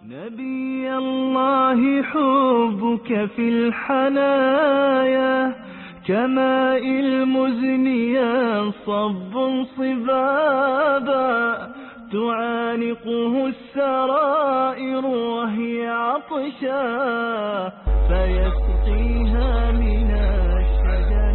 نبي الله حبك في الحنايا كماء المزن ينصب صبابا تعانقه السرائر وهي عطشا فيسقيها من الشجر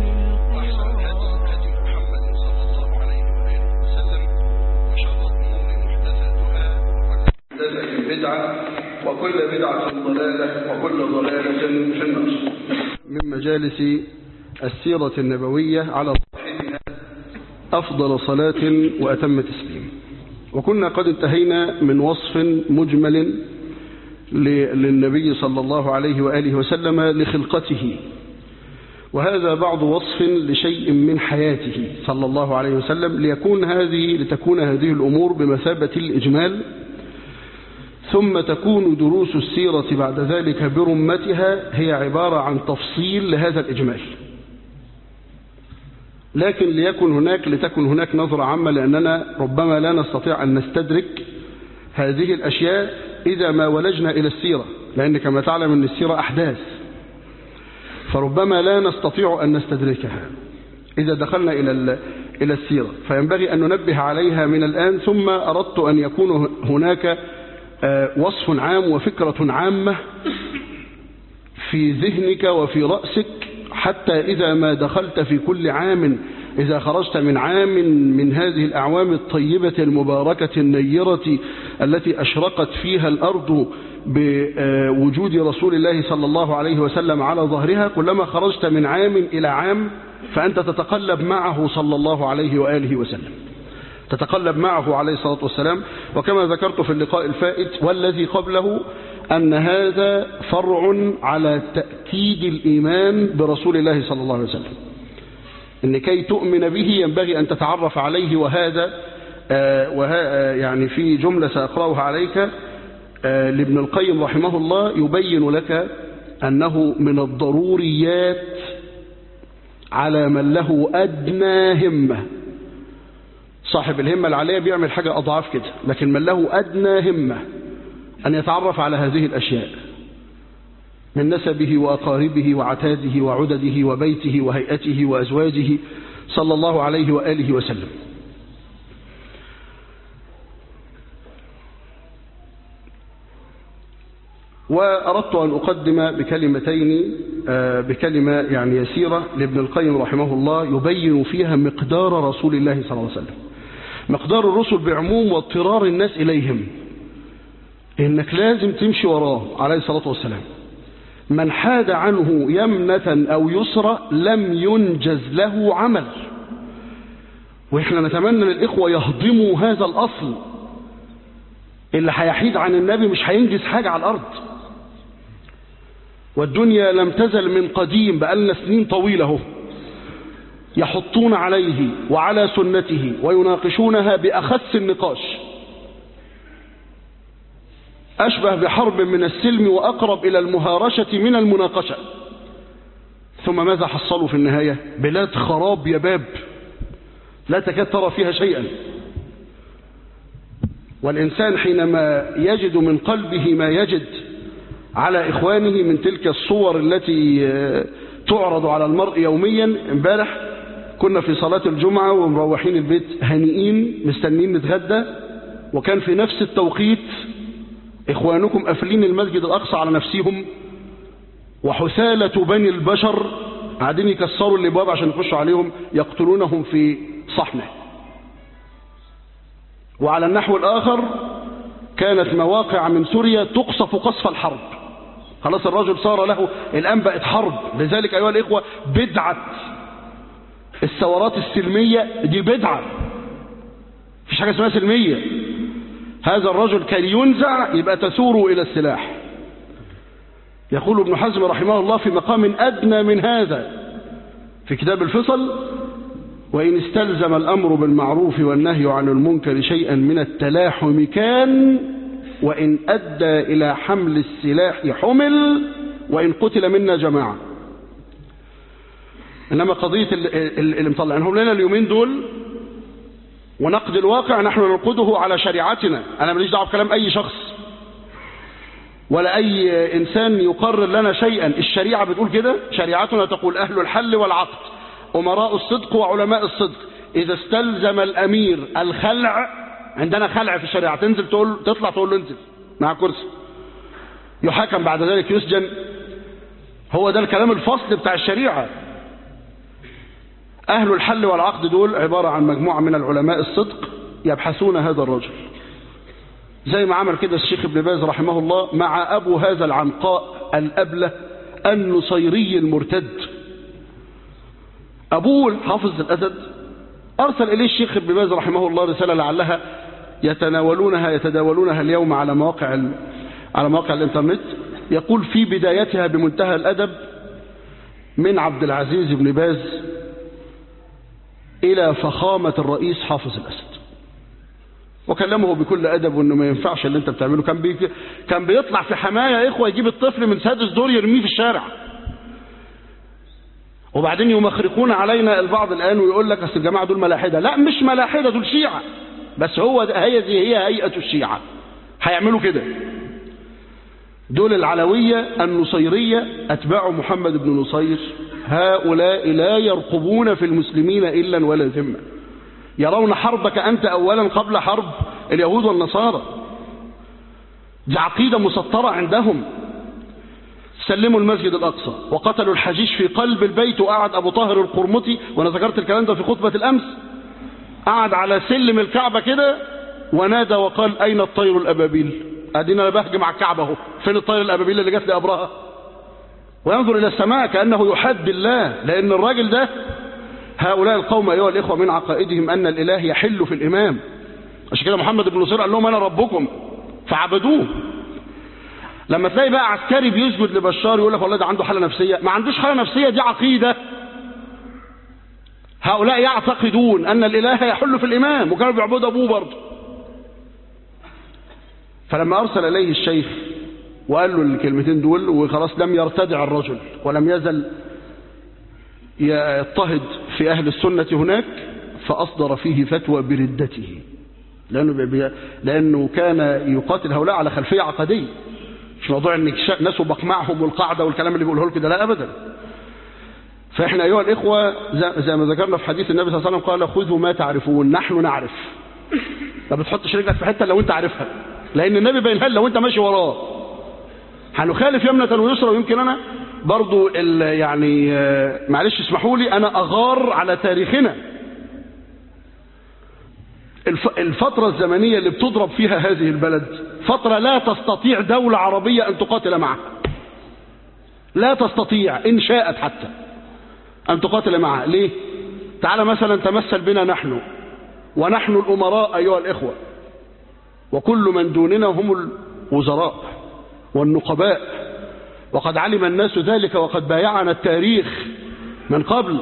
بدعة وكل بدعة ضلالة وكل ضلالة في النار. من مجالس السيرة النبوية على صاحبها أفضل صلاة وأتم تسليم. وكنا قد انتهينا من وصف مجمل للنبي صلى الله عليه وآله وسلم لخلقته، وهذا بعض وصف لشيء من حياته صلى الله عليه وسلم لتكون هذه الأمور بمثابة الإجمال، ثم تكون دروس السيرة بعد ذلك برمتها هي عبارة عن تفصيل لهذا الإجمال. لكن لتكن هناك نظرة عامة، لأننا ربما لا نستطيع أن نستدرك هذه الأشياء إذا ما ولجنا إلى السيرة، لأن كما تعلم أن السيرة أحداث، فربما لا نستطيع أن نستدركها إذا دخلنا إلى السيرة، فينبغي أن ننبه عليها من الآن. ثم أردت أن يكون هناك وصف عام وفكرة عامة في ذهنك وفي رأسك، حتى إذا ما دخلت في كل عام، إذا خرجت من عام من هذه الأعوام الطيبة المباركة النيرة التي أشرقت فيها الأرض بوجود رسول الله صلى الله عليه وسلم على ظهرها، كلما خرجت من عام إلى عام فأنت تتقلب معه صلى الله عليه وآله وسلم، تتقلب معه عليه الصلاة والسلام. وكما ذكرت في اللقاء الفائت والذي قبله أن هذا فرع على تأكيد الإيمان برسول الله صلى الله عليه وسلم، إن كي تؤمن به ينبغي أن تتعرف عليه. وهذا يعني في جملة سأقرأها عليك لابن القيم رحمه الله يبين لك أنه من الضروريات على من له أدنى همة. صاحب الهمة العالية بيعمل حاجة أضعاف كده، لكن من له أدنى همة أن يتعرف على هذه الأشياء من نسبه وأقاربه وعتاده وعدده وبيته وهيئته وأزواجه صلى الله عليه وآله وسلم. وأردت أن أقدم بكلمة يعني يسيرة لابن القيم رحمه الله يبين فيها مقدار رسول الله صلى الله عليه وسلم، مقدار الرسل بعموم واضطرار الناس إليهم، إنك لازم تمشي وراه عليه الصلاة والسلام. من حاد عنه يمنة أو يسرى لم ينجز له عمل. وإحنا نتمنى للإخوة يهضموا هذا الأصل، اللي هيحيد عن النبي مش هينجز حاجة على الأرض. والدنيا لم تزل من قديم، بقالنا سنين طويلة يحطون عليه وعلى سنته ويناقشونها بأخس النقاش، أشبه بحرب من السلم وأقرب إلى المهارشة من المناقشة. ثم ماذا حصلوا في النهاية؟ بلاد خراب يباب لا تكاد ترى فيها شيئا. والإنسان حينما يجد من قلبه ما يجد على إخوانه من تلك الصور التي تعرض على المرء يوميا. امبارح كنا في صلاة الجمعة ومروحين البيت هنيئين مستنين نتغدى، وكان في نفس التوقيت إخوانكم قافلين المسجد الأقصى على نفسهم، وحثالة بني البشر قاعدين يكسروا الابواب عشان يخشوا عليهم يقتلونهم في صحنه. وعلى النحو الآخر كانت مواقع من سوريا تقصف قصف الحرب. خلاص الرجل صار له الآن بقت حرب. لذلك أيها الإخوة بدعة الثورات السلمية دي بدعة، مفيش حاجة اسمها سلمية. هذا الرجل كي ينزع يبقى تثور إلى السلاح. يقول ابن حزم رحمه الله في مقام أدنى من هذا في كتاب الفصل: وإن استلزم الأمر بالمعروف والنهي عن المنكر شيئا من التلاحم كان، وإن أدى إلى حمل السلاح حمل، وإن قتل منا جماعة. إنما قضية اللي مطلعنهم لنا اليومين دول ونقد الواقع نحن ننقده على شريعتنا. أنا ماليش دعوة بكلام أي شخص، ولا أي إنسان يقرر لنا شيئا. الشريعة بتقول كده، شريعتنا تقول أهل الحل والعقد أمراء الصدق وعلماء الصدق. إذا استلزم الأمير الخلع، عندنا خلع في الشريعة، تنزل تطلع تقول له انزل مع كرسي، يحاكم بعد ذلك يسجن. هو ده الكلام الفصل بتاع الشريعة. أهل الحل والعقد دول عبارة عن مجموعة من العلماء الصدق يبحثون هذا الرجل، زي ما عمل كده الشيخ ابن باز رحمه الله مع أبو هذا العنقاء الأبله النصيري المرتد. أبوه حافظ الأسد أرسل إليه الشيخ ابن باز رحمه الله رسالة لعلها يتداولونها اليوم على مواقع الإنترنت. يقول في بدايتها بمنتهى الأدب: من عبد العزيز بن باز إلى فخامة الرئيس حافظ الأسد. وكلمه بكل أدب وأنه ما ينفعش اللي أنت بتعمله. كان بيطلع في حماية يا إخوة يجيب الطفل من سادس دور يرميه في الشارع. وبعدين يمخرقون علينا البعض الآن ويقول لك أصل الجماعة دول ملاحدة. لا، مش ملاحدة، دول شيعة، بس هي هيئة الشيعة هيعملوا كده. دول العلوية النصيرية أتباع محمد بن نصير، هؤلاء لا يرقبون في المسلمين إلا ولا ذمة، يرون حربك أنت أولا قبل حرب اليهود والنصارى. دي عقيدة مسطرة عندهم. سلموا المسجد الأقصى وقتلوا الحجيج في قلب البيت، وقعد أبو طاهر القرمطي، وأنا ذكرت الكلام ده في خطبة الأمس، قعد على سلم الكعبة كده ونادى وقال: أين الطير الأبابيل؟ أدينا بهجم على الكعبة اهو، فين الطير الأبابيل اللي جت لأبرهة؟ وينظر إلى السماء كأنه يحد الله، لأن الراجل ده، هؤلاء القوم أيها الإخوة من عقائدهم أن الإله يحل في الإمام. عشان كده محمد بن نصير قال لهم: أنا ربكم، فعبدوه. لما تلاقي بقى عسكري بيسجد لبشار يقول لك والله ده عنده حالة نفسية، ما عندوش حالة نفسية، دي عقيدة. هؤلاء يعتقدون أن الإله يحل في الإمام، وكانوا بيعبدوا أبوه برضه. فلما أرسل إليه الشيخ وقال له الكلمتين دول وخلاص، لم يرتدع الرجل ولم يزل يضطهد في أهل السنة هناك، فأصدر فيه فتوى بردته، لأنه كان يقاتل هؤلاء على خلفية عقدية، مش موضوع ان ناس بقمعهم والقاعدة والكلام اللي بيقوله كده، لا أبدا. فإحنا أيها الإخوة زي ما ذكرنا في حديث النبي صلى الله عليه وسلم قال: خذوا ما تعرفون، نحن نعرف. ما بتحطش رجلك في حتة لو أنت عارفها، لأن النبي بينها لو أنت ماشي وراه. هنخالف يمنة ويسرى. ويمكن أنا برضو يعني معلش اسمحوا لي أنا أغار على تاريخنا. الفترة الزمنية اللي بتضرب فيها هذه البلد فترة لا تستطيع دولة عربية أن تقاتل معها، لا تستطيع إن شاءت حتى أن تقاتل معها. ليه؟ تعال مثلا تمثل بنا نحن، ونحن الأمراء أيها الإخوة، وكل من دوننا هم الوزراء والنقباء، وقد علم الناس ذلك وقد بايعنا التاريخ من قبل.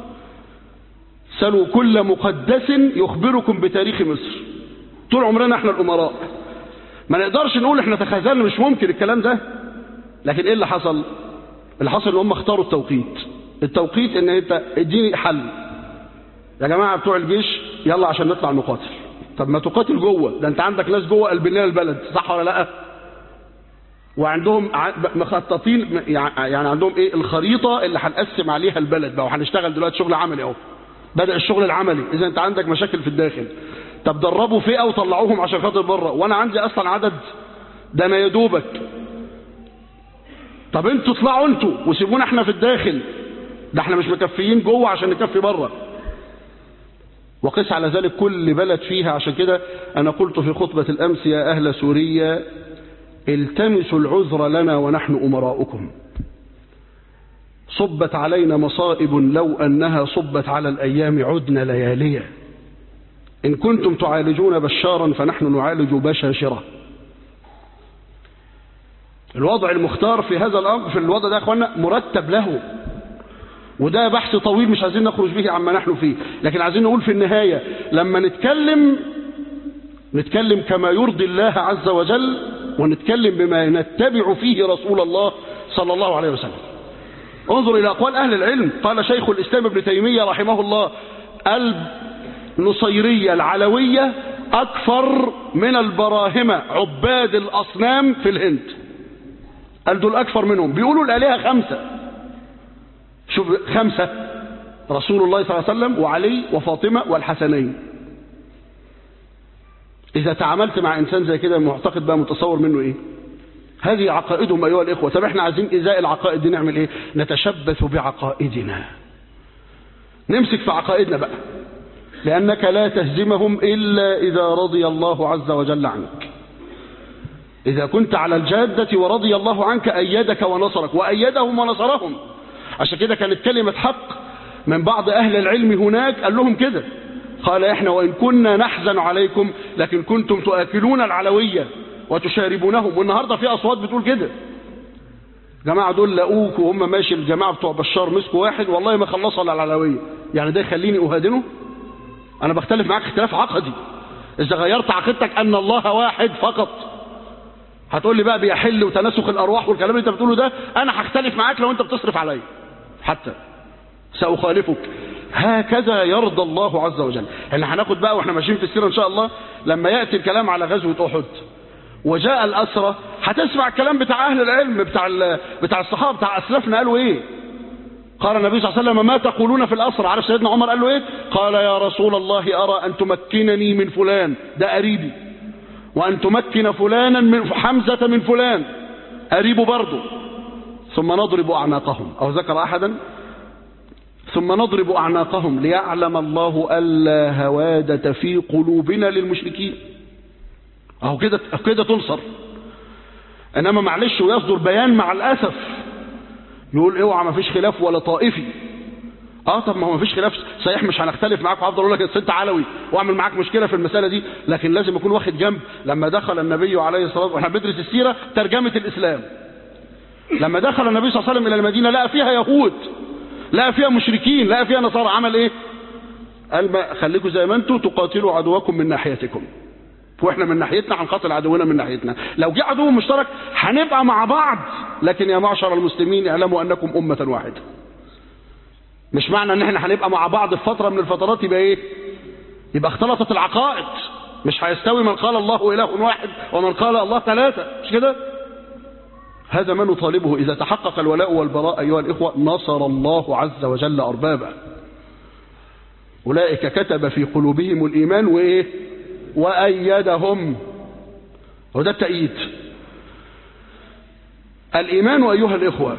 سلوا كل مقدس يخبركم بتاريخ مصر. طول عمرنا احنا الأمراء، ما نقدرش نقول احنا تخاذلنا، مش ممكن الكلام ده. لكن ايه اللي حصل؟ اللي حصل ان هم اختاروا التوقيت ان انت اديني حل يا جماعة بتوع الجيش، يلا عشان نطلع نقاتل. طب ما تقاتل جوه، ده انت عندك ناس جوه قلبين البلد، صح ولا لا؟ وعندهم مخططين، يعني عندهم ايه الخريطة اللي هنقسم عليها البلد بقى، وهنشتغل دلوقتي شغل عملي اهو، بدأ الشغل العملي. اذا انت عندك مشاكل في الداخل، طب دربوا فئة وطلعوهم عشان خاطر بره، وانا عندي اصلا عدد ده انا يدوبك. طب انتوا اطلعوا انتوا وسيبونا احنا في الداخل، ده احنا مش مكفيين جوه عشان نكفي بره. وقس على ذلك كل بلد فيها. عشان كده انا قلت في خطبة الامس: يا اهل سوريا التمسوا العذر لنا ونحن امراؤكم. صبت علينا مصائب لو انها صبت على الايام عدنا لياليا. ان كنتم تعالجون بشارا فنحن نعالج بشاشرة. الوضع المختار في هذا الامر، في الوضع ده يا اخوانا مرتب له، وده بحث طويل مش عايزين نخرج به عما نحن فيه، لكن عايزين نقول في النهاية لما نتكلم كما يرضي الله عز وجل، ونتكلم بما نتبع فيه رسول الله صلى الله عليه وسلم. انظر إلى أقوال أهل العلم. قال شيخ الإسلام ابن تيمية رحمه الله: النصيرية العلوية أكثر من البراهمة عباد الأصنام في الهند. قال دول أكثر منهم، بيقولوا الآلهة 5. شوف 5: رسول الله صلى الله عليه وسلم وعلي وفاطمة والحسنين. إذا تعاملت مع إنسان زي كده معتقد بقى متصور منه إيه؟ هذه عقائدهم أيها الإخوة. طب إحنا عايزين إزاء العقائد دي نعمل إيه؟ نتشبث بعقائدنا، نمسك في عقائدنا بقى، لأنك لا تهزمهم إلا إذا رضي الله عز وجل عنك. إذا كنت على الجادة ورضي الله عنك أيدك ونصرك، وأيدهم ونصرهم. عشان كده كانت كلمة حق من بعض أهل العلم هناك، قال لهم كده، قال إحنا وإن كنا نحزن عليكم لكن كنتم تؤكلون العلوية وتشاربونهم. والنهاردة في أصوات بتقول كده، جماعة دول لقوك وهم ماشي، الجماعة بتوع بشار مسكوا واحد والله ما خلصوا على العلوية، يعني ده يخليني أهادنه؟ أنا بختلف معاك اختلاف عقدي. إذا غيرت عقيدتك أن الله واحد فقط، هتقول لي بقى بيحل وتناسخ الأرواح والكلام اللي أنت بتقوله ده، أنا هختلف معاك لو أنت بتصرف علي، حتى سأخالفك. هكذا يرضى الله عز وجل. احنا هناخد بقى واحنا ماشيين في السيرة إن شاء الله، لما يأتي الكلام على غزوة أحد وجاء الأسرى، هتسمع الكلام بتاع أهل العلم، بتاع الصحابة، بتاع أسلافنا، قالوا إيه؟ قال النبي صلى الله عليه وسلم: ما تقولون في الأسرى؟ عارف سيدنا عمر قال له إيه؟ قال: يا رسول الله أرى أن تمكنني من فلان، ده قريبي، وأن تمكن فلانا من حمزة من فلان، قريبه برضه، ثم نضرب أعناقهم، أو ذكر أحدا، ثم نضرب أعناقهم ليعلم الله ألا هوادة في قلوبنا للمشركين. أهو كده تنصر. إنما معلش ويصدر بيان مع الأسف يقول اوعى ما فيش خلاف ولا طائفي. طب ما هو ما فيش خلاف صحيح، مش هنختلف معاك وهفضل اقول لك انت علوي واعمل معاك مشكله في المساله دي، لكن لازم اكون واخد جنب. لما دخل النبي عليه الصلاه والسلام، واحنا بندرس السيره ترجمه الاسلام، لما دخل النبي صلى الله عليه وسلم الى المدينه لقى فيها يهود، لقى فيها مشركين، لقى فيها نصارى، عمل ايه؟ قال ما خليكم زي ما انتم، تقاتلوا عدوكم من ناحيتكم، واحنا من ناحيتنا هنقاتل عدونا من ناحيتنا. لو جه عدو مشترك هنبقى مع بعض، لكن يا معشر المسلمين اعلموا انكم امه واحده. مش معنى ان احنا هنبقى مع بعض في فتره من الفترات يبقى ايه؟ يبقى اختلطت العقائد. مش هيستوي من قال الله اله واحد ومن قال الله 3، مش كده؟ هذا ما نطالبه. اذا تحقق الولاء والبراء ايها الاخوه نصر الله عز وجل اربابه. اولئك كتب في قلوبهم الايمان وايه؟ وأيدهم. وده التأييد. الإيمان أيها الإخوة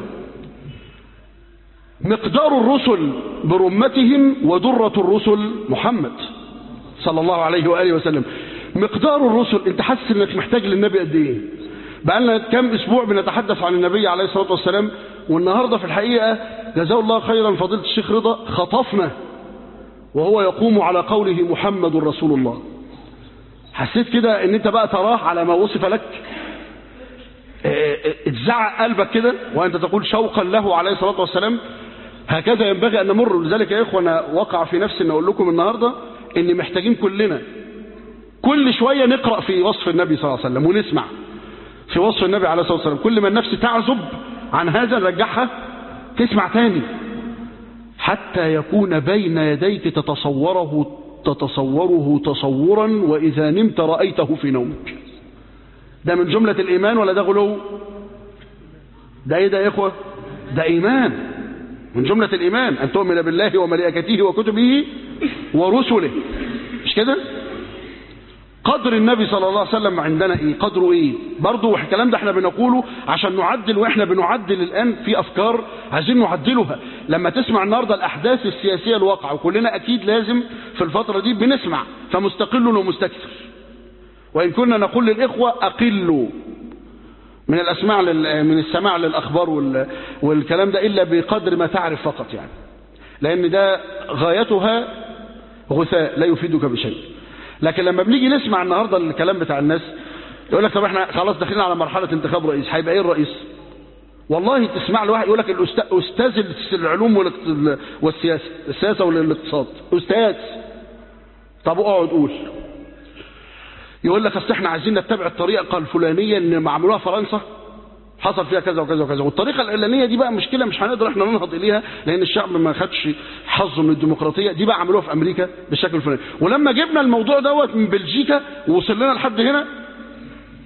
مقدار الرسل برمتهم ودرة الرسل محمد صلى الله عليه وآله وسلم. مقدار الرسل، انت حاسس انك محتاج للنبي قد ايه؟ بقالنا كم اسبوع بنتحدث عن النبي عليه الصلاة والسلام، والنهاردة في الحقيقة جزاه الله خيرا فضيلة الشيخ رضا خطفنا وهو يقوم على قوله محمد رسول الله. حسيت كده ان انت بقى تراه على ما وصف لك، اتزعق قلبك كده وانت تقول شوقا له عليه الصلاة والسلام. هكذا ينبغي ان نمر. لذلك يا اخوة انا وقع في نفسي ان اقول لكم النهاردة ان محتاجين كلنا كل شوية نقرأ في وصف النبي صلى الله عليه وسلم ونسمع في وصف النبي عليه الصلاة والسلام. كل ما النفس تعزب عن هذا نرجعها تسمع تاني حتى يكون بين يديك تتصوره تصورا، وإذا نمت رأيته في نومك. ده من جملة الإيمان ولا ده غلو؟ ده إيه ده يا إخوة؟ ده إيمان من جملة الإيمان، أن تؤمن بالله وملائكته وكتبه ورسله، مش كده؟ قدر النبي صلى الله عليه وسلم عندنا إيه؟ قدره إيه؟ برضو الكلام ده احنا بنقوله عشان نعدل، وإحنا بنعدل الآن في أفكار عايزين نعدلها. لما تسمع النهاردة الأحداث السياسية الواقعة، وكلنا أكيد لازم في الفترة دي بنسمع، فمستقل ومستكثر، وإن كنا نقول للإخوة أقلوا من السماع للأخبار والكلام ده إلا بقدر ما تعرف فقط، يعني لأن ده غايتها غثاء لا يفيدك بشيء. لكن لما بنيجي نسمع النهاردة الكلام بتاع الناس يقول لك طب احنا خلاص داخلين على مرحلة انتخاب رئيس، هيبقى ايه الرئيس؟ والله تسمع له واحد يقول لك أستاذ العلوم والسياسة، السياسة والاقتصاد، أستاذ. طب اقعد قول. يقول لك اصل احنا عايزين نتبع الطريقة الفلانية اللي معمولوها فرنسا حصل فيها كذا وكذا وكذا، والطريقة الإعلانية دي بقى مشكلة مش هنقدر احنا ننهض إليها لأن الشعب ما خدش حظه من الديمقراطية دي، بقى عملوها في أمريكا بالشكل الفلاني. ولما جبنا الموضوع دوت من بلجيكا ووصل لنا لحد هنا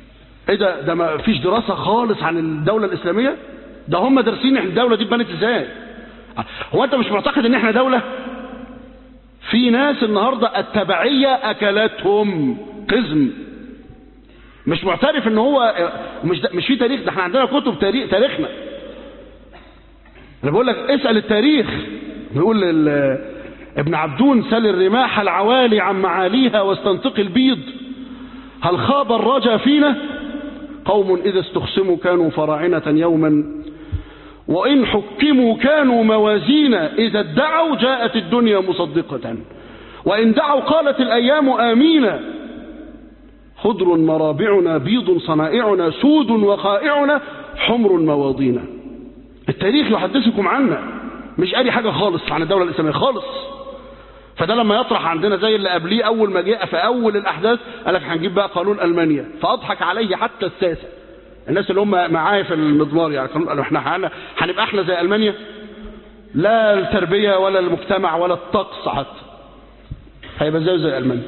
ايه ده ما فيش دراسة خالص عن الدولة الإسلامية؟ ده هم دارسين احنا الدولة دي اتبنت ازاي. هو انت مش معتقد ان احنا دولة؟ في ناس النهاردة التبعية اكلتهم قزم، مش معترف ان هو مش في تاريخ. ده احنا عندنا كتب تاريخنا. انا بقول لك اسأل التاريخ. بيقول ابن عبدون: سل الرماح العوالي عن معاليها واستنطق البيض، هل خاب الرجا فينا؟ قوم إذا استخصموا كانوا فراعنة يوما، وإن حكموا كانوا موازين، إذا ادعوا جاءت الدنيا مصدقة، وإن دعوا قالت الأيام آمينا، خضر مرابعنا بيض صنائعنا، سود وخائعنا حمر مواضينا. التاريخ يحدثكم عنا، مش قاري حاجة خالص عن الدولة الإسلامية خالص. فده لما يطرح عندنا زي اللي قبليه أول ما جاء في أول الأحداث قال لك هنجيب بقى قانون ألمانيا، فأضحك عليه حتى الساسة، الناس اللي هم معايا في المضمار يعني، قالوا احنا هنبقى احنا زي ألمانيا؟ لا التربية ولا المجتمع ولا الطقس حتى، هيبقى زي ألمانيا.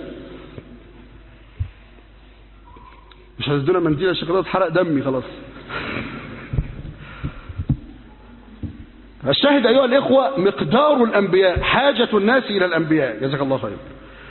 مش هتدونا منديل عشان كده اتحرق دمي خلاص. الشاهد أيها الإخوة، مقدار الأنبياء، حاجة الناس إلى الأنبياء. جزاك الله خير.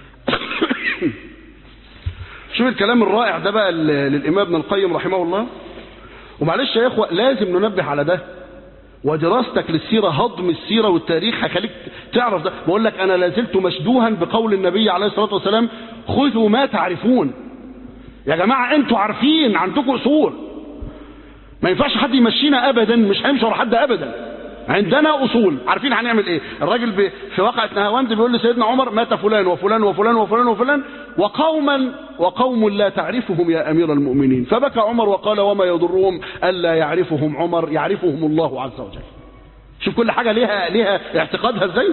شوف الكلام الرائع ده بقى للإمام ابن القيم رحمه الله. ومعلش يا إخوة لازم ننبه على ده، ودراستك للسيرة، هضم السيرة والتاريخ هيخليك تعرف ده. بقول لك أنا لازلت مشدوها بقول النبي عليه الصلاة والسلام: خذوا ما تعرفون. يا جماعة انتوا عارفين، عندكم أصول، ما ينفعش حد يمشينا أبدا، مش هيمشي ورا حد أبدا. عندنا أصول، عارفين هنعمل إيه. الراجل في واقعة نهاوند بيقول لسيدنا عمر: مات فلان وفلان وفلان وفلان وفلان وقوم لا تعرفهم يا أمير المؤمنين. فبكى عمر وقال: وما يضرهم ألا يعرفهم عمر، يعرفهم الله عز وجل. شوف كل حاجة ليها اعتقادها ازاي.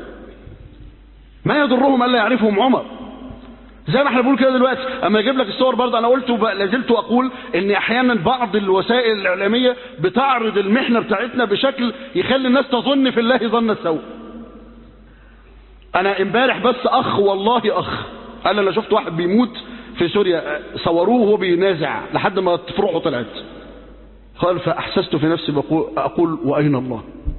ما يضرهم ألا يعرفهم عمر. زي ما احنا بنقول كده دلوقتي، اما يجيب لك الصور برضه، انا قلت لازلت اقول ان احيانا بعض الوسائل الاعلاميه بتعرض المحنه بتاعتنا بشكل يخلي الناس تظن في الله ظن السوء. انا امبارح بس والله اخ قال: انا شفت واحد بيموت في سوريا، صوروه وهو بينازع لحد ما تفرحه طلعت. قال: فاحسست في نفسي اقول واين الله.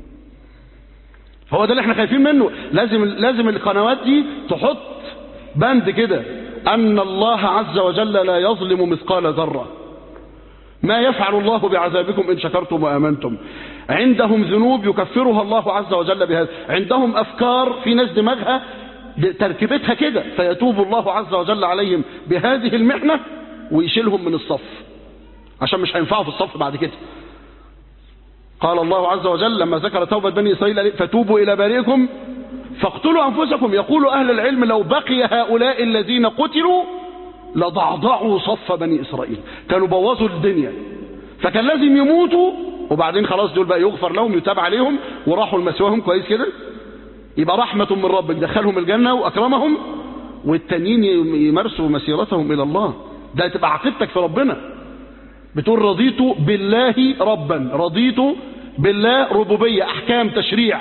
هو ده اللي احنا خايفين منه. لازم القنوات دي تحط بند كده: أن الله عز وجل لا يظلم مثقال ذرة. ما يفعل الله بعذابكم إن شكرتم وآمنتم. عندهم ذنوب يكفرها الله عز وجل بهذا، عندهم أفكار في ناس دماغها تركيبتها كده، فيتوب الله عز وجل عليهم بهذه المحنة ويشيلهم من الصف، عشان مش هينفعوا في الصف بعد كده. قال الله عز وجل لما ذكر توبة بني إسرائيل: فتوبوا إلى بارئكم فاقتلوا أنفسكم. يقول أهل العلم: لو بقي هؤلاء الذين قتلوا لضعضعوا صف بني إسرائيل، كانوا بوظوا الدنيا، فكان لازم يموتوا وبعدين خلاص دول بقى يغفر لهم، يتاب عليهم وراحوا لمسواهم كويس كده، يبقى رحمة من ربك دخلهم الجنة وأكرمهم، والتانيين يمارسوا مسيرتهم إلى الله. ده تبقى عقيدتك في ربنا، بتقول: رضيت بالله ربا، رضيت بالله ربوبية، أحكام تشريع،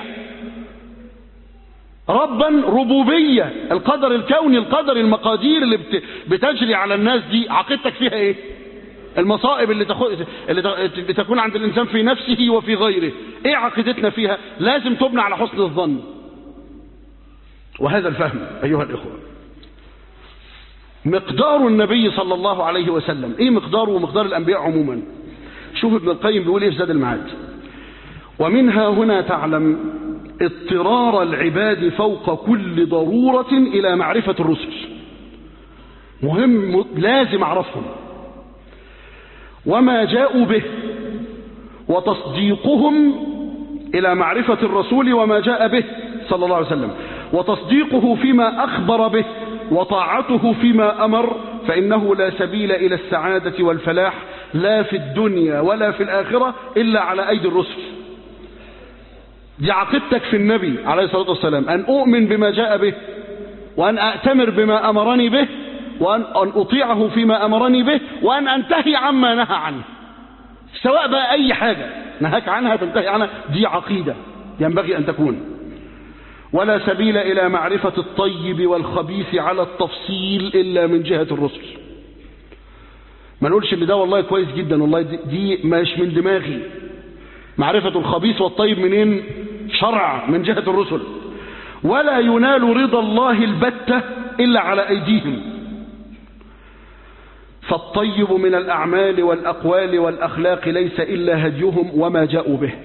ربا ربوبية، القدر الكوني، القدر المقادير اللي بتجري على الناس دي، عقيدتك فيها ايه؟ المصائب اللي تكون عند الإنسان في نفسه وفي غيره، ايه عقيدتنا فيها؟ لازم تبنى على حسن الظن. وهذا الفهم أيها الإخوة. مقدار النبي صلى الله عليه وسلم، ايه مقداره ومقدار الأنبياء عموما؟ شوف ابن القيم بيقول ايه في زاد المعاد: ومنها هنا تعلم اضطرار العباد فوق كل ضرورة إلى معرفة الرسل. مهم، لازم أعرفهم وما جاءوا به، وتصديقهم إلى معرفة الرسول وما جاء به صلى الله عليه وسلم، وتصديقه فيما أخبر به، وطاعته فيما أمر، فإنه لا سبيل إلى السعادة والفلاح لا في الدنيا ولا في الآخرة إلا على أيدي الرسل. دي عقيدتك في النبي عليه الصلاة والسلام، أن أؤمن بما جاء به، وأن أأتمر بما أمرني به، وأن أطيعه فيما أمرني به، وأن أنتهي عما نهى عنه. سواء بقى أي حاجة نهاك عنها تنتهي عنها، دي عقيدة ينبغي أن تكون. ولا سبيل إلى معرفة الطيب والخبيث على التفصيل إلا من جهة الرسل. ما نقولش ان ده والله كويس جدا، والله دي مش من دماغي. معرفة الخبيث والطيب منين؟ شرع من جهة الرسل. ولا ينال رضا الله البتة إلا على أيديهم. فالطيب من الأعمال والأقوال والأخلاق ليس إلا هديهم وما جاءوا به،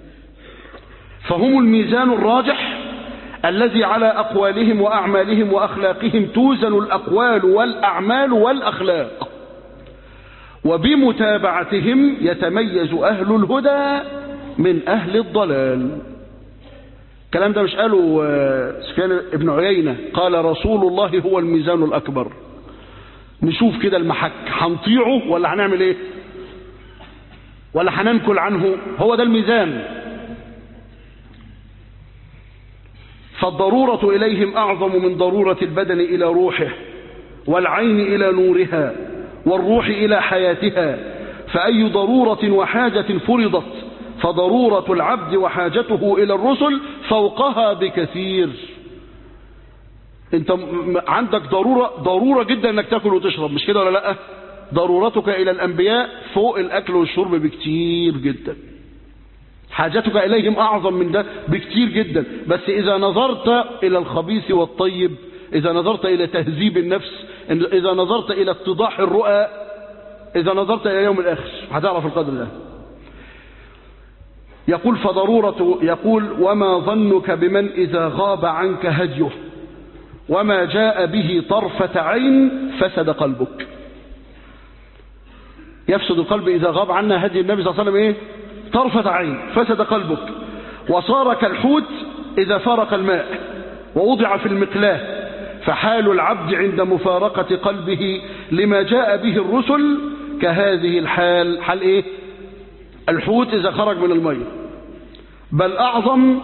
فهم الميزان الراجح الذي على أقوالهم وأعمالهم وأخلاقهم توزن الأقوال والأعمال والأخلاق، وبمتابعتهم يتميز أهل الهدى من أهل الضلال. الكلام ده مش قاله سفيان ابن عيينة، قال رسول الله هو الميزان الأكبر. نشوف كده المحك، هنطيعه ولا هنعمل ايه؟ ولا هننكل عنه؟ هو ده الميزان. فالضرورة إليهم أعظم من ضرورة البدن إلى روحه، والعين إلى نورها، والروح إلى حياتها. فأي ضرورة وحاجة فرضت فضرورة العبد وحاجته إلى الرسل فوقها بكثير. انت عندك ضرورة جدا انك تاكل وتشرب، مش كده ولا لا؟ ضرورتك الى الانبياء فوق الاكل والشرب بكتير جدا، حاجتك اليهم اعظم من ده بكتير جدا. بس اذا نظرت الى الخبيث والطيب، اذا نظرت الى تهذيب النفس، اذا نظرت الى اتضاح الرؤى، اذا نظرت الى يوم الاخر، هتعرف القدر ده. يقول يقول وما ظنك بمن اذا غاب عنك هديه وما جاء به طرفة عين فسد قلبك. يفسد القلب إذا غاب عنا هدي النبي صلى الله عليه وسلم إيه؟ طرفة عين فسد قلبك. وصار كالحوت إذا فارق الماء ووضع في المقلاة. فحال العبد عند مفارقة قلبه لما جاء به الرسل كهذه الحال، حال إيه؟ الحوت إذا خرج من المية، بل أعظم.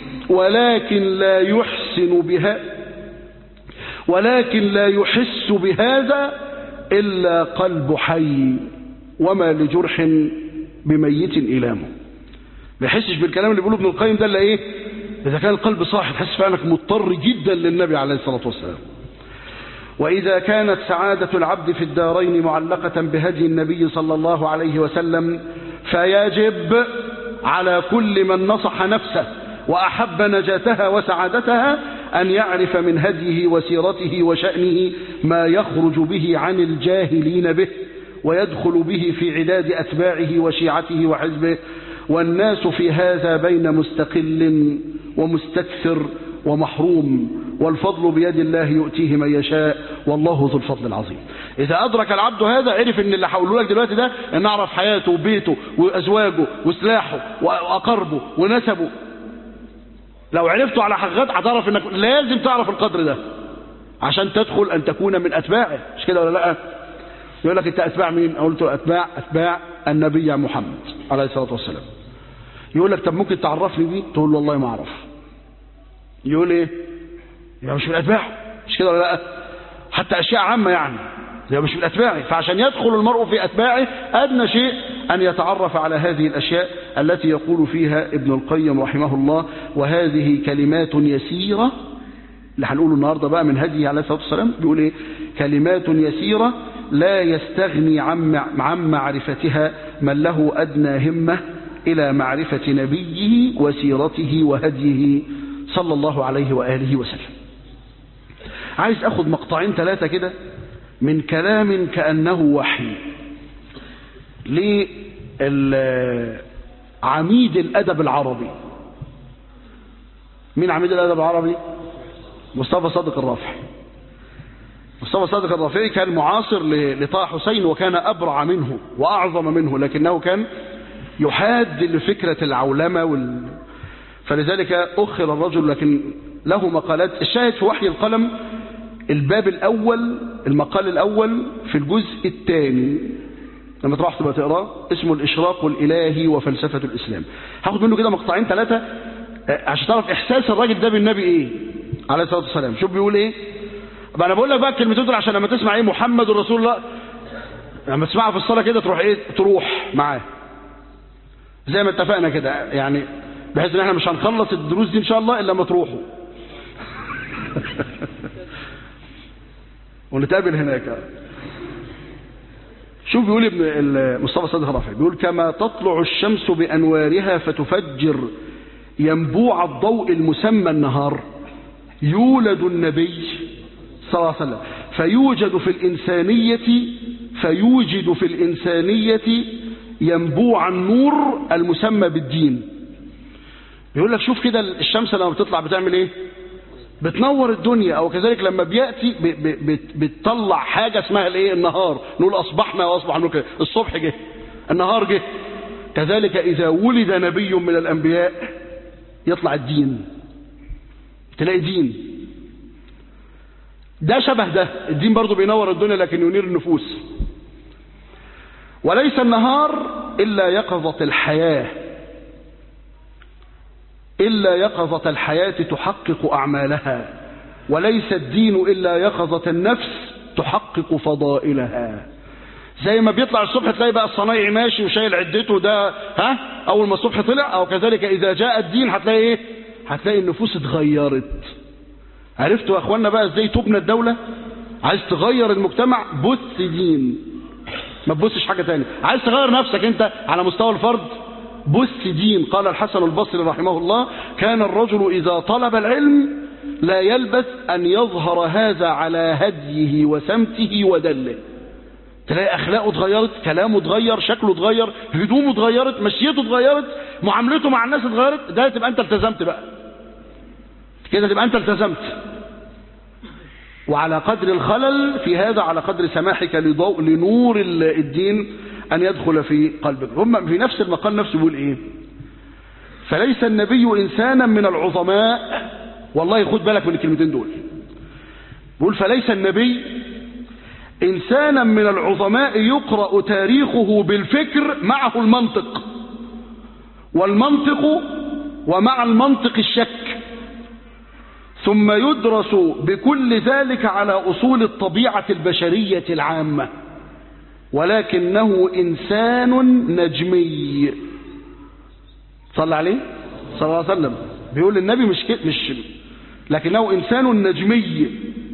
ولكن لا يحس بهذا إلا قلب حي، وما لجرح بميت إلامه. ما يحسش بالكلام اللي بيقوله ابن القيم ده إلا إيه؟ إذا كان القلب صاحي تحس فعلك مضطر جدا للنبي عليه الصلاة والسلام. وإذا كانت سعادة العبد في الدارين معلقة بهدي النبي صلى الله عليه وسلم فيجب على كل من نصح نفسه وأحب نجاتها وسعادتها أن يعرف من هديه وسيرته وشأنه ما يخرج به عن الجاهلين به ويدخل به في عداد أتباعه وشيعته وحزبه. والناس في هذا بين مستقل ومستكثر ومحروم، والفضل بيد الله يؤتيه من يشاء والله ذو الفضل العظيم. إذا أدرك العبد هذا عرف إن اللي حوله لك دلوقتي ده إن أعرف حياته وبيته وأزواجه وسلاحه وأقربه ونسبه. لو عرفته على حقيقات هتعرف إنك لازم تعرف القدر ده عشان تدخل أن تكون من أتباعه، مش كده ولا لا؟ يقول لك أنت أتباع مين؟ أقول له أتباع النبي محمد عليه الصلاة والسلام. يقول لك طب ممكن تعرفني بيه؟ تقول له والله ما أعرف. يقول إيه؟ يبقى مش من أتباعه، مش كده ولا لا؟ حتى أشياء عامة يعني يبقى مش من أتباعه. فعشان يدخل المرء في أتباعه أدنى شيء أن يتعرف على هذه الأشياء التي يقول فيها ابن القيم رحمه الله. وهذه كلمات يسيرة اللي هنقوله النهاردة بقى من هديه عليه الصلاة والسلام. بيقول إيه؟ كلمات يسيرة لا يستغني عن معرفتها من له أدنى همة إلى معرفة نبيه وسيرته وهديه صلى الله عليه وآله وسلم. عايز أخذ مقطعين ثلاثة كده من كلام كأنه وحي لعميد الأدب العربي. مين عميد الأدب العربي؟ مصطفى صادق الرافعي. مصطفى صادق الرافعي كان معاصر لطه حسين وكان أبرع منه وأعظم منه، لكنه كان يحاد لفكرة العولمة فلذلك أخر الرجل، لكن له مقالات. الشاهد في وحي القلم الباب الأول، المقال الأول في الجزء الثاني لما تروح تبقى تقراه، اسمه الإشراق الإلهي وفلسفة الإسلام. هاخد منه كده مقطعين ثلاثة عشان تعرف إحساس الراجل ده بالنبي إيه عليه الصلاة والسلام. شوف بيقول إيه. أنا بقول لك بقى الكلمتين دول عشان لما تسمع إيه محمد رسول الله، لما تسمعها في الصلاة كده تروح إيه، تروح معاه زي ما اتفقنا كده، يعني بحيث ان احنا مش هنخلص الدروس دي ان شاء الله الا ما تروحوا ونتقابل هناك. شوف بيقول ابن مصطفى صادق رافعي، بيقول كما تطلع الشمس بأنوارها فتفجر ينبوع الضوء المسمى النهار، يولد النبي صلى الله عليه وسلم فيوجد في الإنسانية ينبوع النور المسمى بالدين. بيقول لك شوف كده الشمس لما بتطلع بتعمل ايه؟ بتنور الدنيا. او كذلك لما بيأتي بتطلع حاجة اسمها الايه؟ النهار. نقول اصبحنا واصبح النور، الصبح جه، النهار جه. كذلك اذا ولد نبي من الانبياء يطلع الدين، تلاقي دين. ده شبه ده، الدين برضو بينور الدنيا لكن ينير النفوس. وليس النهار إلا يقظة الحياة تحقق أعمالها، وليس الدين إلا يقظة النفس تحقق فضائلها. زي ما بيطلع الصبح تلاقي بقى الصنايعي ماشي وشايل عدته ده، أول ما الصبح طلع. أو كذلك إذا جاء الدين هتلاقي إيه؟ هتلاقي النفوس اتغيرت. عرفتوا يا أخوانا بقى إزاي تبنى الدولة؟ عايز تغير المجتمع، بث دين، ما تبصش حاجة تانية. عايز تغير نفسك أنت على مستوى الفرد، بث دين. قال الحسن البصري رحمه الله: كان الرجل إذا طلب العلم لا يلبث أن يظهر هذا على هديه وسمته ودله. تلاقي أخلاقه اتغيرت، كلامه اتغير، شكله اتغير، هدومه اتغيرت، مشيته اتغيرت، معاملته مع الناس اتغيرت. ده تبقى أنت التزمت بقى كده، تبقى أنت التزمت. وعلى قدر الخلل في هذا على قدر سماحك لنور الدين أن يدخل في قلبك. هم في نفس المقال نفسه بيقول إيه؟ فليس النبي إنسانا من العظماء. والله خد بالك من الكلمتين دول. بيقول فليس النبي إنسانا من العظماء يقرأ تاريخه بالفكر معه المنطق، والمنطق ومع المنطق الشك، ثم يدرس بكل ذلك على أصول الطبيعة البشرية العامة، ولكنه إنسان نجمي. صلى عليه صلى الله عليه وسلم. بيقول النبي مش لكنه إنسان نجمي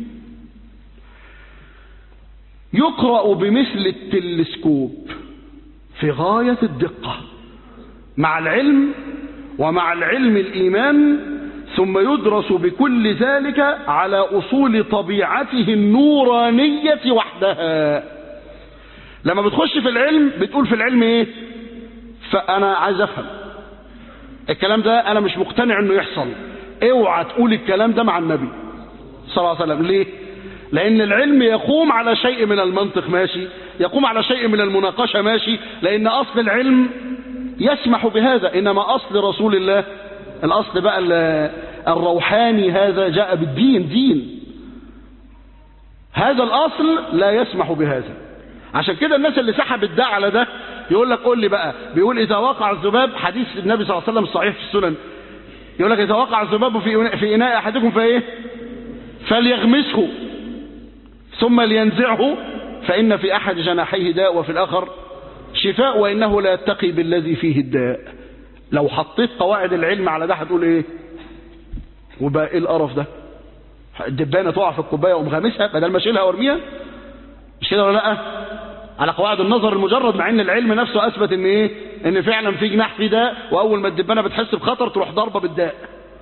يقرأ بمثل التلسكوب في غاية الدقة، مع العلم ومع العلم الإيمان، ثم يدرس بكل ذلك على أصول طبيعته النورانية وحدها. لما بتخش في العلم بتقول في العلم ايه؟ فأنا عايز أفهم الكلام ده، أنا مش مقتنع أنه يحصل. اوعى تقول الكلام ده مع النبي صلى الله عليه وسلم. ليه؟ لأن العلم يقوم على شيء من المنطق ماشي، يقوم على شيء من المناقشة ماشي، لأن أصل العلم يسمح بهذا. إنما أصل رسول الله، الأصل بقى الروحاني، هذا جاء بالدين، دين، هذا الأصل لا يسمح بهذا. عشان كده الناس اللي سحبت ده على ده يقول لك قول لي بقى، بيقول إذا وقع الذباب، حديث النبي صلى الله عليه وسلم الصحيح في السنن، يقول لك إذا وقع الذباب في إناء أحدكم فإيه؟ فليغمسه ثم لينزعه، فإن في أحد جناحيه داء وفي الآخر شفاء، وإنه لا يتقي بالذي فيه الداء. لو حطيت قواعد العلم على ده هتقول إيه؟ وبقى إيه القرف ده؟ الدبانة تقع في الكوباية ومغمسها بدل ما اشيلها وارميها، مش كده ولا لا؟ على قواعد النظر المجرد، مع ان العلم نفسه اثبت ان ايه؟ ان فعلا في جناح في داء، واول ما الدبانة بتحس بخطر تروح ضربة بالداء.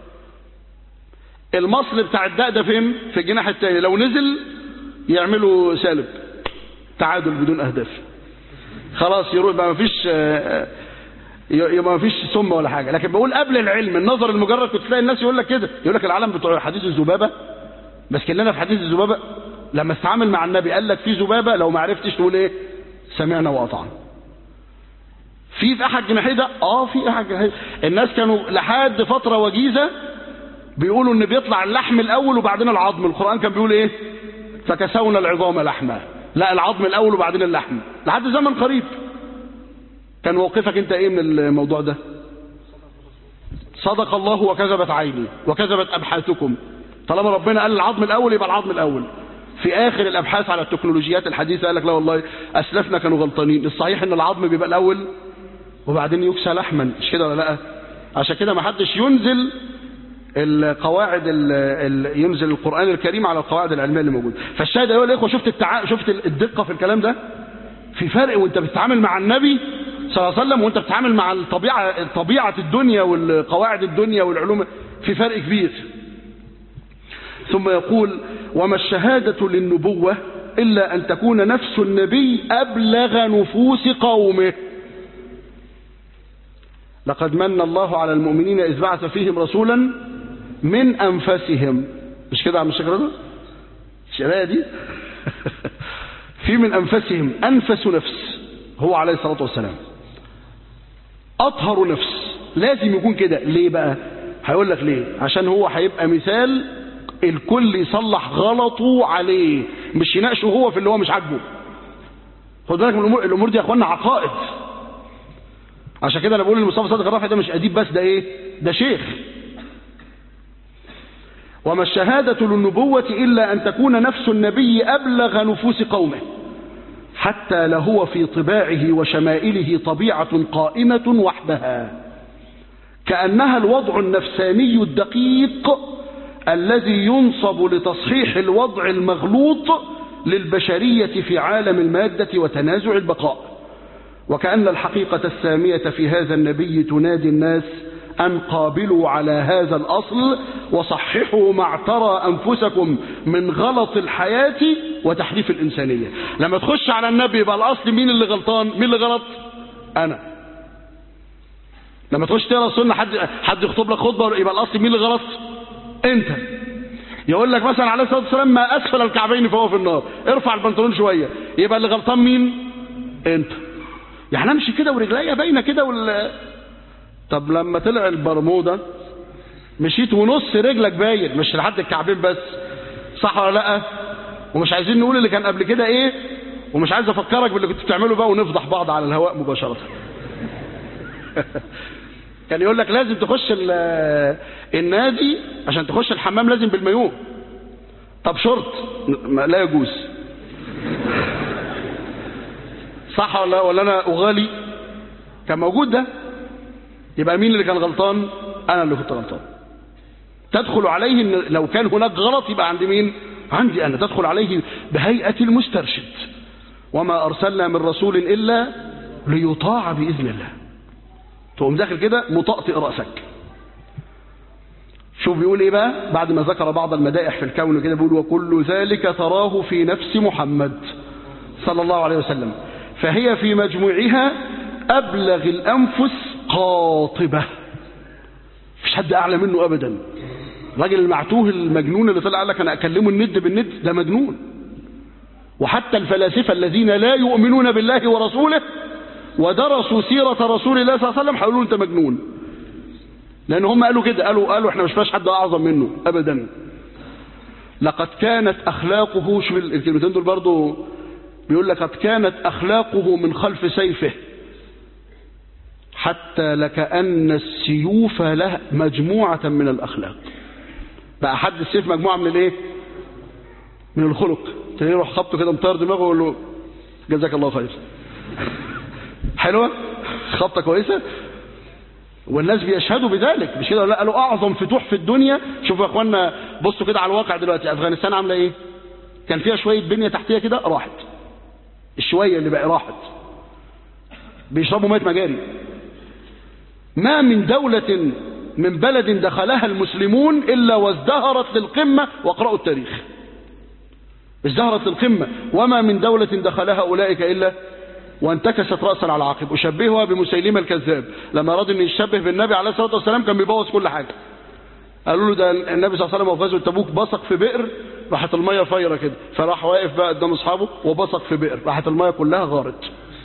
المصل بتاع الداء ده فين؟ في الجناح الثاني، لو نزل يعملوا سالب، تعادل بدون اهداف، خلاص يروح بقى ما فيش سم ولا حاجه. لكن بقول قبل العلم النظر المجرد كنت تلاقي الناس يقول لك كده، يقول لك العالم بتوع حديث الذبابه، بس كلنا في حديث الذبابه لما استعامل مع النبي قال لك في ذبابه، لو ما عرفتش تقول ايه؟ سمعنا واطعنا. في احد جناحيه ده، في احد جناحيه. الناس كانوا لحد فتره وجيزه بيقولوا ان بيطلع اللحم الاول وبعدين العظم. القران كان بيقول ايه؟ فكسونا العظام لحما. لا، العظم الاول وبعدين اللحم، لحد زمن قريب. كان موقفك انت ايه من الموضوع ده؟ صدق الله وكذبت عيني وكذبت ابحاثكم. طالما ربنا قال العظم الاول يبقى العظم الاول. في اخر الابحاث على التكنولوجيات الحديثه قال لك لا والله اسلافنا كانوا غلطانين، الصحيح ان العظم بيبقى الاول وبعدين يكسى لحما، مش كده ولا لا؟ عشان كده ما حدش ينزل القواعد ينزل القرآن الكريم على القواعد العلمية اللي موجودة. فالشاهد ايها الاخوه، شفت الدقة في الكلام ده؟ في فرق وانت بتتعامل مع النبي صلى الله عليه وسلم وانت بتتعامل مع طبيعة الدنيا والقواعد الدنيا والعلوم، في فرق كبير. ثم يقول وما الشهادة للنبوة إلا أن تكون نفس النبي أبلغ نفوس قومه. لقد من الله على المؤمنين إذ بعث فيهم رسولا من أنفسهم. مش كده عم الشيخ رضا؟ الشراية دي في من أنفسهم، أنفس نفس هو عليه الصلاة والسلام، أطهر نفس. لازم يكون كده. ليه بقى؟ هيقول لك ليه. عشان هو هيبقى مثال الكل يصلح غلطه عليه، مش يناقشه هو في اللي هو مش عاجبه. خد بالك من الأمور دي يا أخوانا، عقائد. عشان كده أنا بقول للمصطفى صادق الرافعي ده مش أديب بس، ده إيه؟ ده شيخ. وما الشهادة للنبوة إلا أن تكون نفس النبي أبلغ نفوس قومه، حتى لهو في طباعه وشمائله طبيعة قائمة وحدها، كأنها الوضع النفساني الدقيق الذي ينصب لتصحيح الوضع المغلوط للبشرية في عالم المادة وتنازع البقاء. وكأن الحقيقة السامية في هذا النبي تنادي الناس أن قابلوا على هذا الأصل وصححوا ما اعترى أنفسكم من غلط الحياة وتحريف الإنسانية. لما تخش على النبي يبقى الأصل مين اللي غلطان؟ مين اللي غلط؟ أنا. لما تخش تقرأ السنة حد يخطب لك خطبة يبقى الأصل مين اللي غلط؟ أنت. يقول لك مثلا عليه الصلاة والسلام ما أسفل الكعبين فهو في النار، ارفع البنطلون شوية، يبقى اللي غلطان مين؟ أنت. يعني امشي كده ورجليا باينه كده طب لما طلع البرموده مشيت ونص رجلك باين، مش لحد الكعبين بس، صح ولا لا؟ ومش عايزين نقول اللي كان قبل كده ايه، ومش عايز افكرك باللي كنت بتعمله بقى ونفضح بعض على الهواء مباشره. كان يقول لك لازم تخش النادي عشان تخش الحمام لازم بالمايوه. طب شرط لا يجوز. صح ولا انا اغالي؟ كان موجود ده. يبقى مين اللي كان غلطان؟ انا اللي كنت غلطان. تدخل عليه إن لو كان هناك غلط يبقى عند مين؟ عندي انا. تدخل عليه بهيئة المسترشد، وما ارسلنا من رسول الا ليطاع باذن الله. تقوم داخل كده مطأطئ رأسك. شوف بيقول ايه بقى بعد ما ذكر بعض المدائح في الكون كده، بيقول وكل ذلك تراه في نفس محمد صلى الله عليه وسلم، فهي في مجموعها أبلغ الأنفس قاطبة. مفيش حد أعلى منه أبدا. الراجل المعتوه المجنون اللي طلع قال لك أنا أكلمه الند بالند، ده مجنون. وحتى الفلاسفة الذين لا يؤمنون بالله ورسوله ودرسوا سيرة رسول الله صلى الله عليه وسلم هيقولوا أنت مجنون، لأن هم قالوا كده، قالوا إحنا مش فاش حد أعظم منه أبدا. لقد كانت أخلاقه، شوف الكلمتين دول برضو، بيقول لك قد كانت أخلاقه من خلف سيفه حتى لكأن السيوف له مجموعة من الأخلاق. بقى حد السيف مجموعة من الايه؟ من الخلق. تلاقيه يروح خبطه كده مطير دماغه ويقول له جزاك الله خير. حلوة؟ خبطة كويسة؟ والناس بيشهدوا بذلك، مش كده؟ لا، قالوا أعظم فتوح في الدنيا. شوفوا يا أخوانا، بصوا كده على الواقع دلوقتي. أفغانستان عاملة إيه؟ كان فيها شوية بنية تحتية كده راحت، الشوية اللي بقى راحت، بيشربوا مية مجاري. ما من دولة من بلد دخلها المسلمون إلا وازدهرت للقمة، واقرأوا التاريخ، ازدهرت للقمة. وما من دولة دخلها أولئك إلا وانتكست رأسا على عقب. أشبهها بمسيلمة الكذاب، لما أراد أن يشبه بالنبي عليه الصلاة والسلام كان بيبوظ كل حاجة. قالوا له ده النبي صلى الله عليه وسلم وفازه التبوك بصق في بئر، راحت المية فايرة كده، فراح واقف بقى قدام أصحابه وبصق في بئر، راحت المية كلها غارت.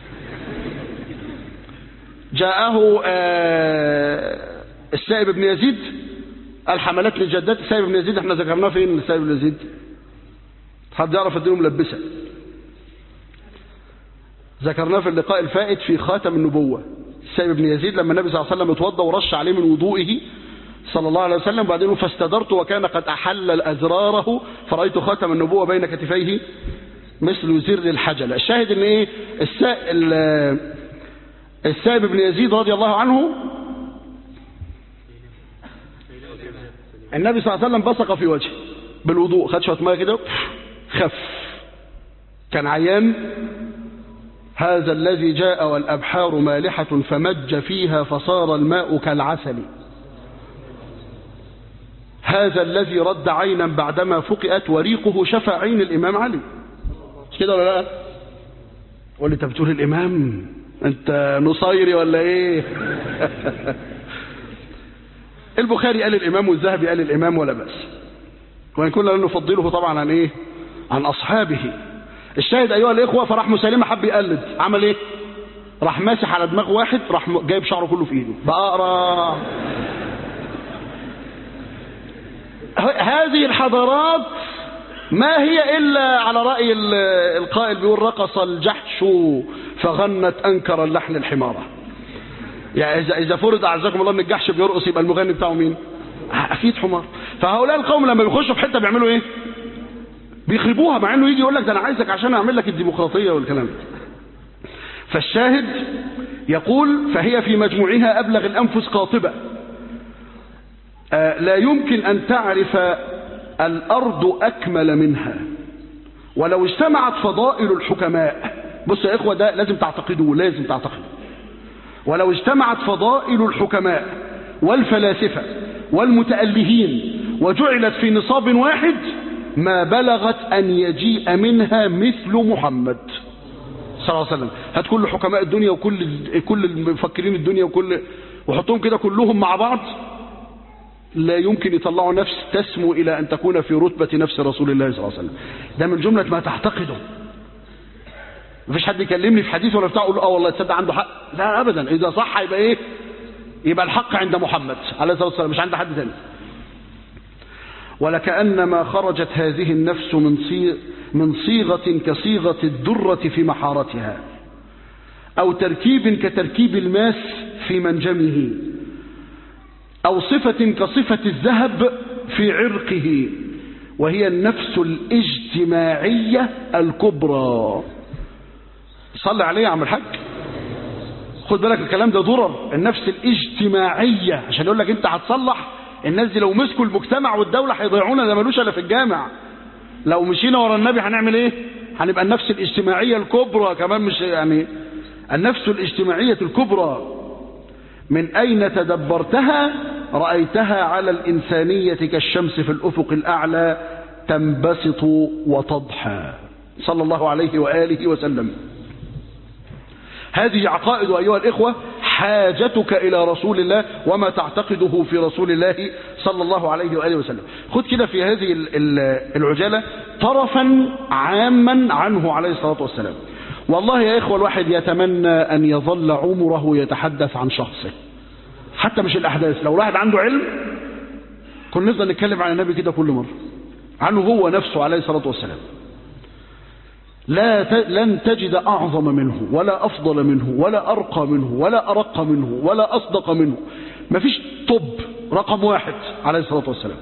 جاءه السائب بن يزيد، الحملات للجدات. السائب بن يزيد احنا ذكرناه فين؟ السائب بن يزيد حد يعرف الدين ملبسة؟ ذكرناه في اللقاء الفائت في خاتم النبوة. السائب بن يزيد لما النبي صلى الله عليه وسلم اتوضى ورش عليه من وضوئه صلى الله عليه وسلم، بعدين فاستدرت وكان قد أحل أزراره فرأيت خاتم النبوة بين كتفيه مثل زر الحجلة. الشاهد ان ايه؟ السائب بن يزيد رضي الله عنه، النبي صلى الله عليه وسلم بصق في وجهه بالوضوء، خد شويه ميه كده خف، كان عيان هذا الذي جاء والأبحار مالحة فمج فيها فصار الماء كالعسل. هذا الذي رد عينا بعدما فقئت وريقه شفى عين الإمام علي. مش كده ولا لا؟ قول انت بتقول الإمام انت نصيري ولا ايه؟ البخاري قال الإمام والذهبي قال الإمام ولا بأس، وإن كنا لا نفضله طبعا عن ايه؟ عن أصحابه. الشاهد أيها الإخوة، فراح مسيلمة حب يقلد، عمل ايه؟ راح ماسح على دماغ واحد، راح جايب شعره كله في ايده بقرة. هذه الحضارات ما هي إلا على رأي القائل بيقول رقص الجحش فغنت أنكر اللحن الحمارة. يعني إذا فرض أعزكم الله أن الجحش بيرقص يبقى المغني بتاعه مين؟ أكيد حمار. فهؤلاء القوم لما بيخشوا في حتة بيعملوا إيه؟ بيخربوها، مع إنه يجي يقول لك ده أنا عايزك عشان أعمل لك الديمقراطية والكلام ده. فالشاهد يقول فهي في مجموعها أبلغ الأنفس قاطبة، لا يمكن أن تعرف الأرض أكمل منها ولو اجتمعت فضائل الحكماء. بص يا إخوة، ده لازم تعتقدوه، لازم تعتقدوا. ولو اجتمعت فضائل الحكماء والفلاسفة والمتألهين وجعلت في نصاب واحد ما بلغت أن يجيء منها مثل محمد صلى الله عليه وسلم. هات كل حكماء الدنيا وكل المفكرين الدنيا وحطهم كده كلهم مع بعض، لا يمكن يطلعوا نفس تسمو إلى أن تكون في رتبة نفس رسول الله صلى الله عليه وسلم. ده من جملة ما تعتقده. مفيش حد يكلمني في حديث ولا بتاع اقول والله تصدق عنده حق، لا أبدا. إذا صح يبقى إيه؟ يبقى الحق عند محمد عليه الصلاة والسلام، مش عند حد ثاني. ولكأنما خرجت هذه النفس من صيغة كصيغة الدرة في محارتها، أو تركيب كتركيب الماس في منجمه، أو صفة كصفة الذهب في عرقه، وهي النفس الاجتماعية الكبرى. صلي عليه يا عم الحاج، خد بالك الكلام ده ضرر. النفس الاجتماعية عشان يقول لك انت هتصلح الناس دي، لو مسكوا المجتمع والدولة هيضيعونا، ده ملوش الا في الجامع. لو مشينا ورا النبي هنعمل ايه؟ هنبقى النفس الاجتماعية الكبرى كمان، مش يعني النفس الاجتماعية الكبرى. من أين تدبرتها رأيتها على الإنسانية كالشمس في الأفق الأعلى تنبسط وتضحى صلى الله عليه وآله وسلم. هذه عقائد أيها الإخوة حاجتك إلى رسول الله وما تعتقده في رسول الله صلى الله عليه وآله وسلم. خد كده في هذه العجالة طرفا عاما عنه عليه الصلاة والسلام. والله يا إخوة الواحد يتمنى أن يظل عمره يتحدث عن شخصه، حتى مش الأحداث. لو الواحد عنده علم كنا نفضل نتكلم عن النبي كده كل مرة، عنه هو نفسه عليه الصلاة والسلام. لن تجد أعظم منه ولا أفضل منه ولا أرقى منه ولا أرق منه ولا أصدق منه. مفيش طب رقم واحد عليه الصلاة والسلام.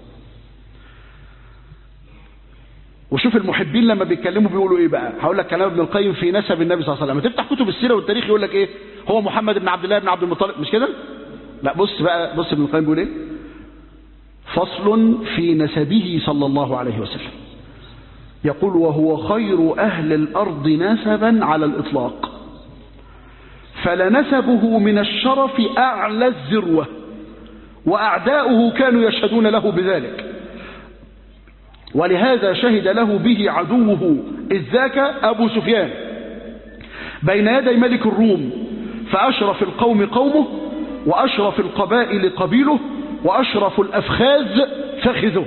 وشوف المحبين لما بيتكلموا بيقولوا ايه بقى. هقول لك كلام ابن القيم في نسب النبي صلى الله عليه وسلم. تفتح كتب السيرة والتاريخ يقول لك ايه؟ هو محمد بن عبد الله بن عبد المطلب، مش كده؟ لا بص بقى، بص ابن القيم بيقول ايه؟ فصل في نسبه صلى الله عليه وسلم. يقول وهو خير أهل الأرض نسبا على الإطلاق، فلنسبه من الشرف أعلى الذروة، وأعداؤه كانوا يشهدون له بذلك، ولهذا شهد له به عدوه إذ ذاك أبو سفيان بين يدي ملك الروم، فأشرف القوم قومه، وأشرف القبائل قبيله، وأشرف الأفخاذ فخذه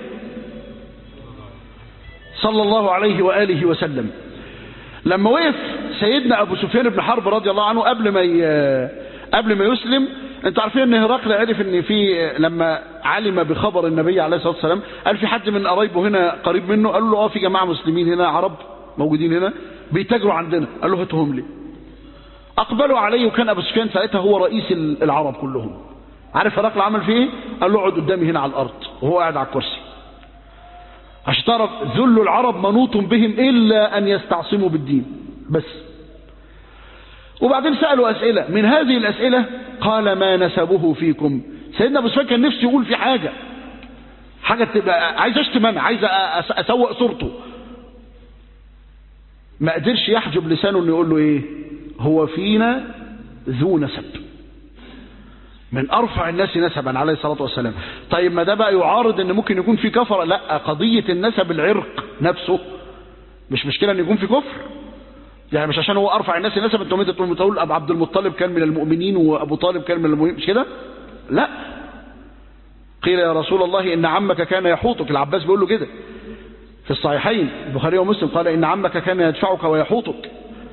صلى الله عليه وآله وسلم. لما وقف سيدنا أبو سفيان بن حرب رضي الله عنه قبل ما يسلم، انتوا عارفين ان هرقل عرف ان في لما علم بخبر النبي عليه الصلاة والسلام قال في حد من قرايبه هنا قريب منه، قالوا له في جماعة مسلمين هنا عرب موجودين هنا بيتاجروا عندنا، قال له هاتهم لي. اقبلوا عليه، وكان ابو سفيان ساعتها هو رئيس العرب كلهم. عارف هرقل عمل فيه ايه؟ قال له اقعد قدامي هنا على الارض، وهو قاعد على الكرسي، عشان تعرف ذل العرب منوط بهم الا ان يستعصموا بالدين بس. وبعدين سألوا أسئلة، من هذه الأسئلة قال ما نسبه فيكم. سيدنا أبو سفيان كان نفسه يقول في حاجة تبقى عايز اشتم، انا عايز اسوق صورته، ما قدرش يحجب لسانه انه يقول له ايه هو فينا ذو نسب، من أرفع الناس نسبا عليه الصلاة والسلام. طيب ما ده بقى يعارض ان ممكن يكون في كفر؟ لا، قضية النسب العرق نفسه مش مشكلة ان يكون في كفر، يعني مش عشان هو أرفع الناس نسبا انت تقول أبو عبد المطلب كان من المؤمنين وأبو طالب كان من المؤمنين، مش كده؟ لا. قيل يا رسول الله إن عمك كان يحوطك، العباس بيقول له كده في الصحيحين البخاري ومسلم، قال إن عمك كان يدفعك ويحوطك،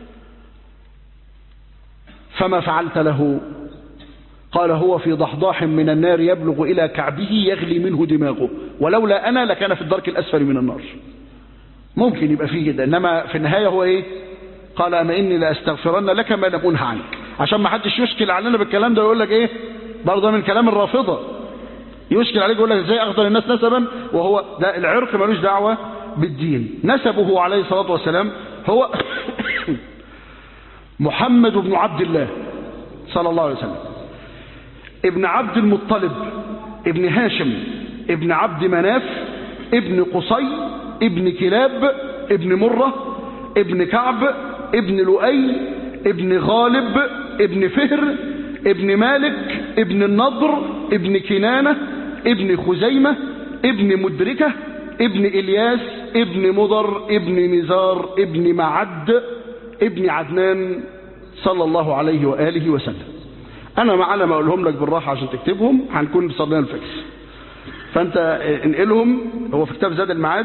فما فعلت له؟ قال هو في ضحضاح من النار يبلغ إلى كعبه يغلي منه دماغه، ولولا أنا لكان في الدرك الأسفل من النار. ممكن يبقى فيه كده، إنما في النهاية هو إيه؟ قال أما إني لأستغفرن لك ما لم أنه عنك، عشان ما حدش يشكل علينا بالكلام ده ويقول لك إيه برضه من كلام الرافضة، يشكل عليك يقول لك إزاي أفضل الناس نسبا وهو ده العرق ملوش دعوة بالدين. نسبه عليه الصلاة والسلام هو محمد بن عبد الله صلى الله عليه وسلم، ابن عبد المطلب، ابن هاشم، ابن عبد مناف، ابن قصي، ابن كلاب، ابن مرة، ابن كعب، ابن لؤي، ابن غالب، ابن فهر، ابن مالك، ابن النضر، ابن كنانة، ابن خزيمة، ابن مدركة، ابن إلياس، ابن مضر، ابن نزار، ابن معد، ابن عدنان صلى الله عليه وآله وسلم. أنا معنا ما أقولهم لك بالراحة عشان تكتبهم، هنكون بصلينا الفجر، فأنت انقلهم. هو في كتاب زاد المعاد،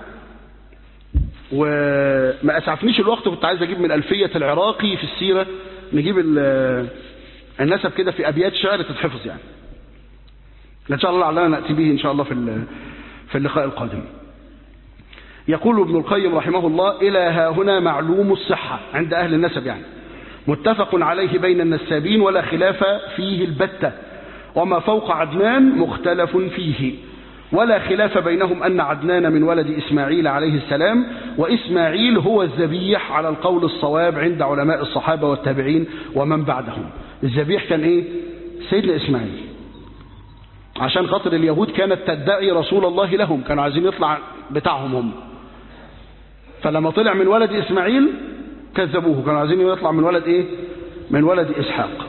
وما أسعفنيش الوقت، كنت عايز أجيب من ألفية العراقي في السيرة، نجيب النسب كده في أبيات شعر تتحفظ يعني، إن شاء الله لعلنا نأتي به إن شاء الله في اللقاء القادم. يقول ابن القيم رحمه الله: إلى ها هنا معلوم الصحة عند أهل النسب، يعني متفق عليه بين النسابين ولا خلاف فيه البتة، وما فوق عدنان مختلف فيه، ولا خلاف بينهم أن عدنان من ولد إسماعيل عليه السلام، وإسماعيل هو الذبيح على القول الصواب عند علماء الصحابة والتابعين ومن بعدهم. الذبيح كان إيه؟ سيدنا إسماعيل، عشان خاطر اليهود كانت تدعي رسول الله لهم، كانوا عايزين يطلع بتاعهم هم، فلما طلع من ولد إسماعيل كذبوه، كانوا عايزين يطلع من ولد إيه؟ من ولد إسحاق.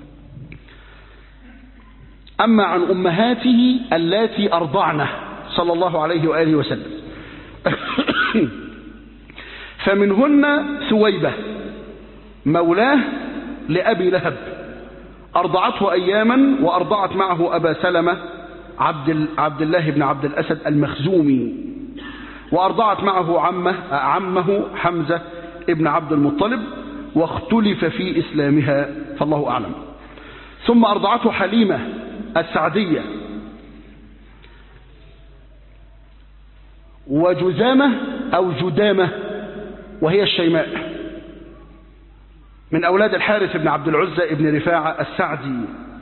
أما عن أمهاته اللاتي أرضعنه صلى الله عليه وآله وسلم فمنهن ثويبة مولاه لأبي لهب، أرضعته أياما، وأرضعت معه أبا سلمة عبد الله بن عبد الأسد المخزومي، وأرضعت معه عمه حمزة ابن عبد المطلب، واختلف في إسلامها فالله أعلم. ثم أرضعته حليمة السعدية، وجزامة أو جدامة وهي الشيماء، من أولاد الحارث بن عبد العزة ابن رفاعة السعدي،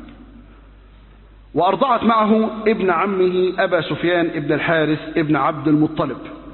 وأرضعت معه ابن عمه أبا سفيان ابن الحارث ابن عبد المطلب.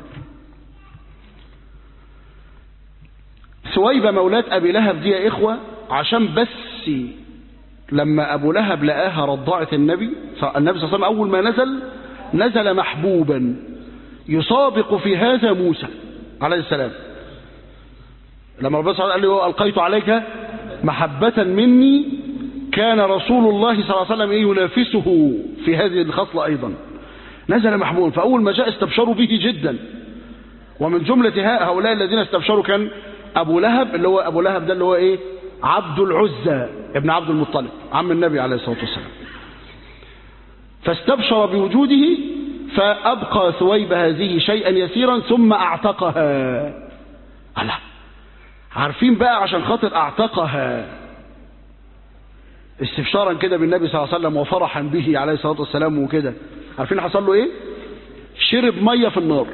ثويبة مولاة أبي لهب دي يا إخوة، عشان بس لما أبو لهب لقاها رضعت النبي صلى الله عليه وسلم، أول ما نزل محبوبا يسابق في هذا موسى عليه السلام، لما ربنا قال له ألقيت عليك محبة مني، كان رسول الله صلى الله عليه وسلم ينافسه في هذه الخصلة أيضا، نزل محبوبا، فأول ما جاء استبشروا به جدا، ومن جملة هؤلاء الذين استبشروا كان أبو لهب، اللي هو أبو لهب ده اللي هو إيه؟ عبد العزة ابن عبد المطلب عم النبي عليه الصلاة والسلام، فاستبشر بوجوده، فأبقى ثويبة هذه شيئا يسيرا ثم أعتقها. الله، عارفين بقى عشان خاطر أعتقها استبشارا كده بالنبي صلى الله عليه وسلم وفرحا به عليه الصلاة والسلام وكده، عارفين حصل له إيه؟ شرب مية في النار.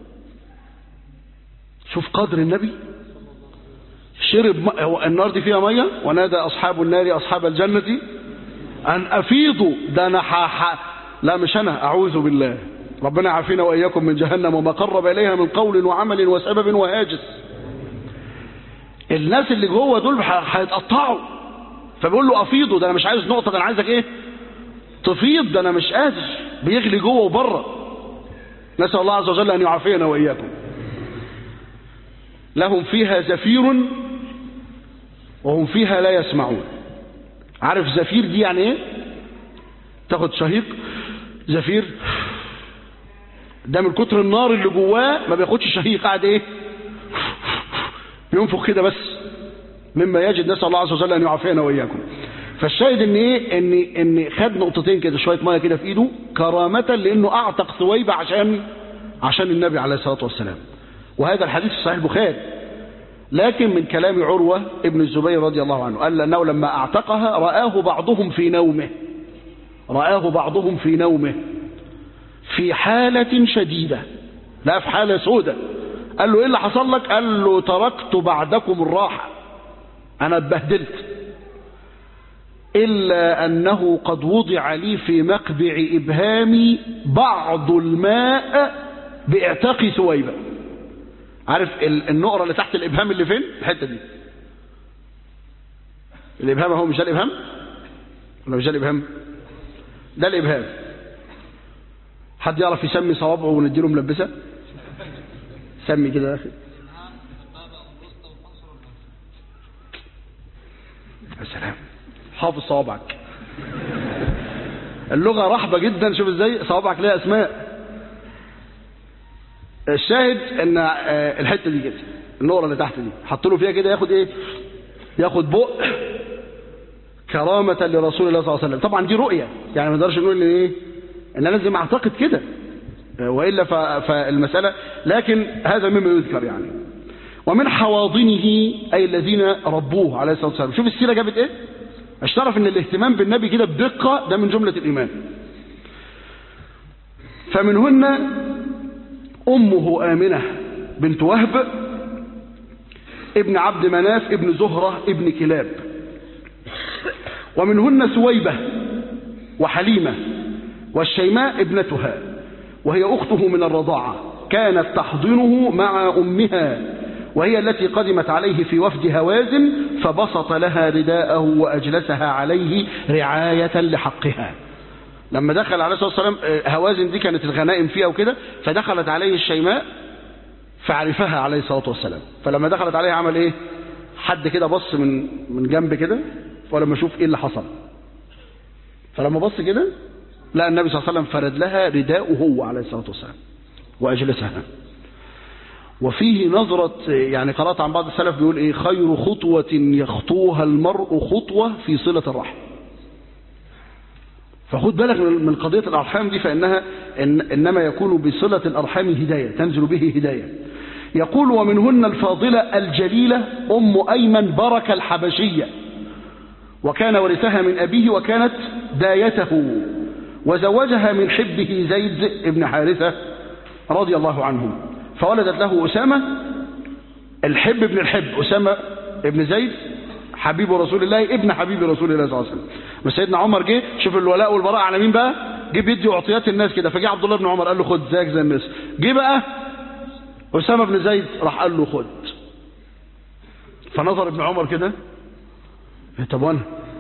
شوف قدر النبي، شرب النار دي فيها مية، ونادى أصحاب النار أصحاب الجنة أن أفيضوا. ده أنا لا مش أنا، أعوذ بالله، ربنا يعافينا وإياكم من جهنم وما قرب إليها من قول وعمل وسبب وهاجس. الناس اللي جوه دول هيتقطعوا، فبيقول له أفيضوا، ده أنا مش عايز نقطة، ده أنا عايزك إيه؟ تفيض، ده أنا مش قادر، بيغلي جوه وبره. نسأل الله عز وجل أن يعافينا وإياكم. لهم فيها زفير وهم فيها لا يسمعون. عارف زفير دي يعني ايه؟ تاخد شهيق زفير، ده من كتر النار اللي جواه ما بياخدش شهيق، قاعد ايه؟ ينفخ كده بس، مما يجد. نسأل الله عز وجل ان يعافينا واياكم. فالشاهد ان ايه؟ ان خد نقطتين كده، شويه ميه كده في ايده كرامه، لانه اعتق ثويبه عشان النبي عليه الصلاه والسلام. وهذا الحديث في صحيح البخاري. لكن من كلام عروه ابن الزبير رضي الله عنه قال انه لما اعتقها رآه بعضهم في نومه في حالة شديدة، لا في حالة سودة. قال له ايه اللي حصل لك؟ قال له تركت بعدكم الراحة، انا اتبهدلت، الا انه قد وضع لي في مقبع ابهامي بعض الماء باعتاق ثويبة. عارف النقرة اللي تحت الابهام اللي فين؟ الحتة دي الابهام اهو، مش ده الابهام ولا مش ده الابهام؟ ده الابهام. حد يعرف يسمي صوابعه ونديله ملبسه؟ سمي كده يا اخي. يا سلام، حافظ صوابعك. اللغه رحبه جدا، شوف ازاي صوابعك ليها اسماء. الشاهد ان الحته دي كده، النقره اللي تحت دي حط له فيها كده، ياخد ايه؟ ياخد بق كرامه لرسول الله صلى الله عليه وسلم. طبعا دي رؤيه، يعني ما نقدرش نقول ان ايه؟ ان انا لازم اعتقد كده والا فالمساله، لكن هذا مما يذكر يعني. ومن حواضنه اي الذين ربوه عليه الصلاه والسلام. شوف السيره جابت ايه؟ اشترف ان الاهتمام بالنبي كده بدقه ده من جمله الايمان. فمنهن امه امنه بنت وهب ابن عبد مناف ابن زهره ابن كلاب. ومنهن ثويبه وحليمه والشيماء ابنتها، وهي أخته من الرضاعة، كانت تحضنه مع أمها، وهي التي قدمت عليه في وفد هوازن فبسط لها رداءه وأجلسها عليه رعاية لحقها. لما دخل عليه الصلاة والسلام هوازن دي كانت الغنائم فيها وكده، فدخلت عليه الشيماء فعرفها عليه الصلاة والسلام. فلما دخلت عليه عمل ايه؟ حد كده بص من جنب كده، ولما شوف ايه اللي حصل، فلما بص كده لا النبي صلى الله عليه وسلم فرد لها رداءه هو عليه الصلاة والسلام وأجلسها. وفيه نظرة، يعني قرأت عن بعض السلف بيقول ايه؟ خير خطوة يخطوها المرء خطوة في صلة الرحم. فخد بالك من قضية الأرحام دي، فإنها إنما يكون بصلة الأرحام هداية، تنزل به هداية. يقول ومنهن الفاضلة الجليلة أم أيمن بركة الحبشية، وكان ورثها من أبيه وكانت دايته، وزوجها من حبه زيد بن حارثة رضي الله عنه، فولدت له أسامة الحب ابن الحب، أسامة ابن زيد حبيب رسول الله ابن حبيب رسول الله صلى الله عليه وسلم. وسيدنا عمر جه، شوف الولاء والبراء على مين بقى؟ جه بيدي اعطيات الناس كده، فجه عبد الله بن عمر قال له خد زيك زي الناس. جه بقى أسامة بن زيد راح قال له خد. فنظر ابن عمر كده، طب وانا؟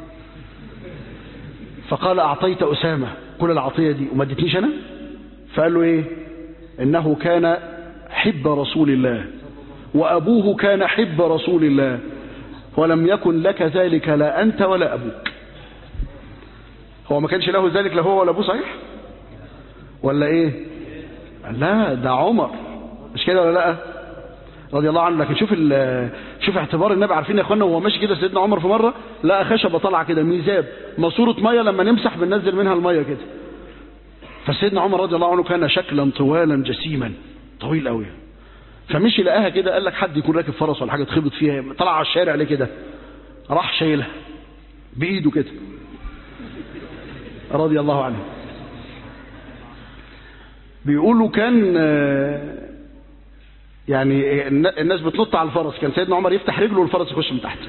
فقال أعطيت أسامة كل العطية دي وما اديتنيش أنا؟ فقال له إيه؟ إنه كان حب رسول الله وأبوه كان حب رسول الله، ولم يكن لك ذلك لا أنت ولا أبوك. هو ما كانش له ذلك لا هو ولا أبوه، صحيح؟ ولا إيه؟ لا ده عمر، مش كده ولا لا؟ رضي الله عنه. لكن شوف اعتبار النبي. عارفين يا اخوانا وهو ماشي كده سيدنا عمر في مره لقى خشبه طالعه كده، ميزاب، ماسوره ميه، لما نمسح بننزل منها الميه كده. فسيدنا عمر رضي الله عنه كان شكلا طوالا جسيما، طويل قوي. فمشي لقاها كده، قال لك حد يكون راكب فرس ولا حاجه اتخبط فيها، طلع على الشارع ليه كده، راح شايلها بايده كده رضي الله عنه. بيقولوا كان يعني الناس بتنط على الفرس، كان سيدنا عمر يفتح رجله والفرس يخش من تحت.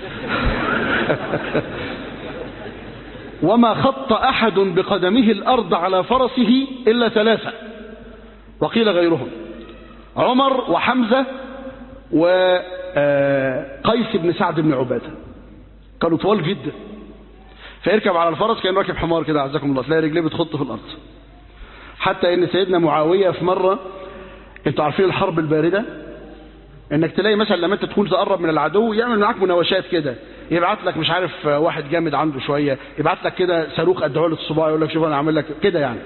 وما خط أحد بقدمه الأرض على فرسه إلا ثلاثة، وقيل غيرهم، عمر وحمزة وقيس بن سعد بن عبادة، كانوا طوال جدا. فيركب على الفرس كان راكب حمار كده عزكم الله، تلاقي رجليه بتخط في الأرض. حتى إن سيدنا معاوية في مرة، انتوا عارفين الحرب الباردة، انك تلاقي مثلا لما انت تكون تقرب من العدو يعمل معاك مناوشات كده، يبعت لك مش عارف واحد جامد عنده شوية، يبعت لك كده صاروخ قد عقلة الصباع يقول لك شوف انا عامل لك كده يعني.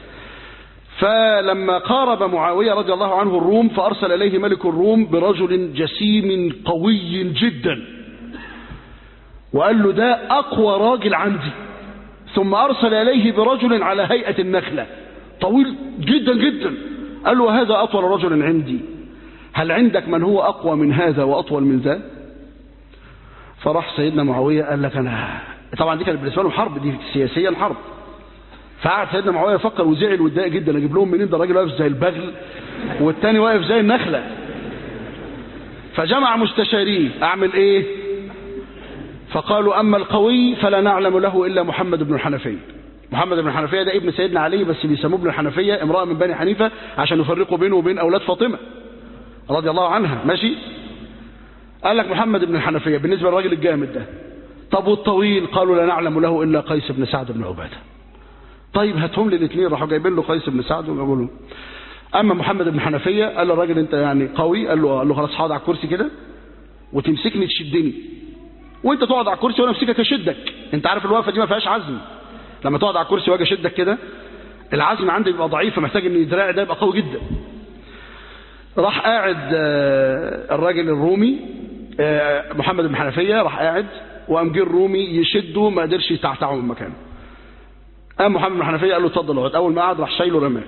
فلما قارب معاوية رضي الله عنه الروم فأرسل إليه ملك الروم برجل جسيم قوي جدا، وقال له ده أقوى راجل عندي. ثم أرسل إليه برجل على هيئة النخلة طويل جدا جدا، قال له هذا أطول رجل عندي، هل عندك من هو أقوى من هذا وأطول من ذا؟ فراح سيدنا معاوية قال لك أنا طبعا دي كانت بالنسبة لهم حرب، دي سياسيا حرب. فقعد سيدنا معاوية يفكر وزعل واتضايق جدا، اجيب لهم منين ده الراجل واقف زي البغل والتاني واقف زي النخلة. فجمع مستشاريه اعمل ايه؟ فقالوا اما القوي فلا نعلم له الا محمد بن الحنفية. محمد بن الحنفية ده ابن سيدنا علي بس بيسموه ابن الحنفية، امرأة من بني حنيفة عشان يفرقوا بينه وبين اولاد فاطمة رضي الله عنها. ماشي، قال لك محمد بن الحنفية بالنسبة للراجل الجامد ده. طب والطويل؟ قالوا لا نعلم له الا قيس بن سعد بن عبادة. طيب هاتهم لي الاثنين، راحوا جايبين له قيس بن سعد وجابوا له. اما محمد بن حنفيه قال له الراجل انت يعني قوي، قال له خلاص هقعد على الكرسي كده وتمسكني تشدني، وانت تقعد على الكرسي وانا امسكك اشدك. انت عارف الوقفه دي ما فيهاش عزم، لما تقعد على الكرسي واجي اشدك كده العزم عندي بيبقى ضعيف، فمحتاج ان دراعي ده يبقى قوي جدا. راح قاعد الراجل الرومي محمد بن حنفيه راح قاعد، وقام جه الرومي يشده ما قدرش يتعتعه من مكانه. قام محمد بن حنفية قال له اتفضل اقعد. اول ما قعد راح شايله رماه.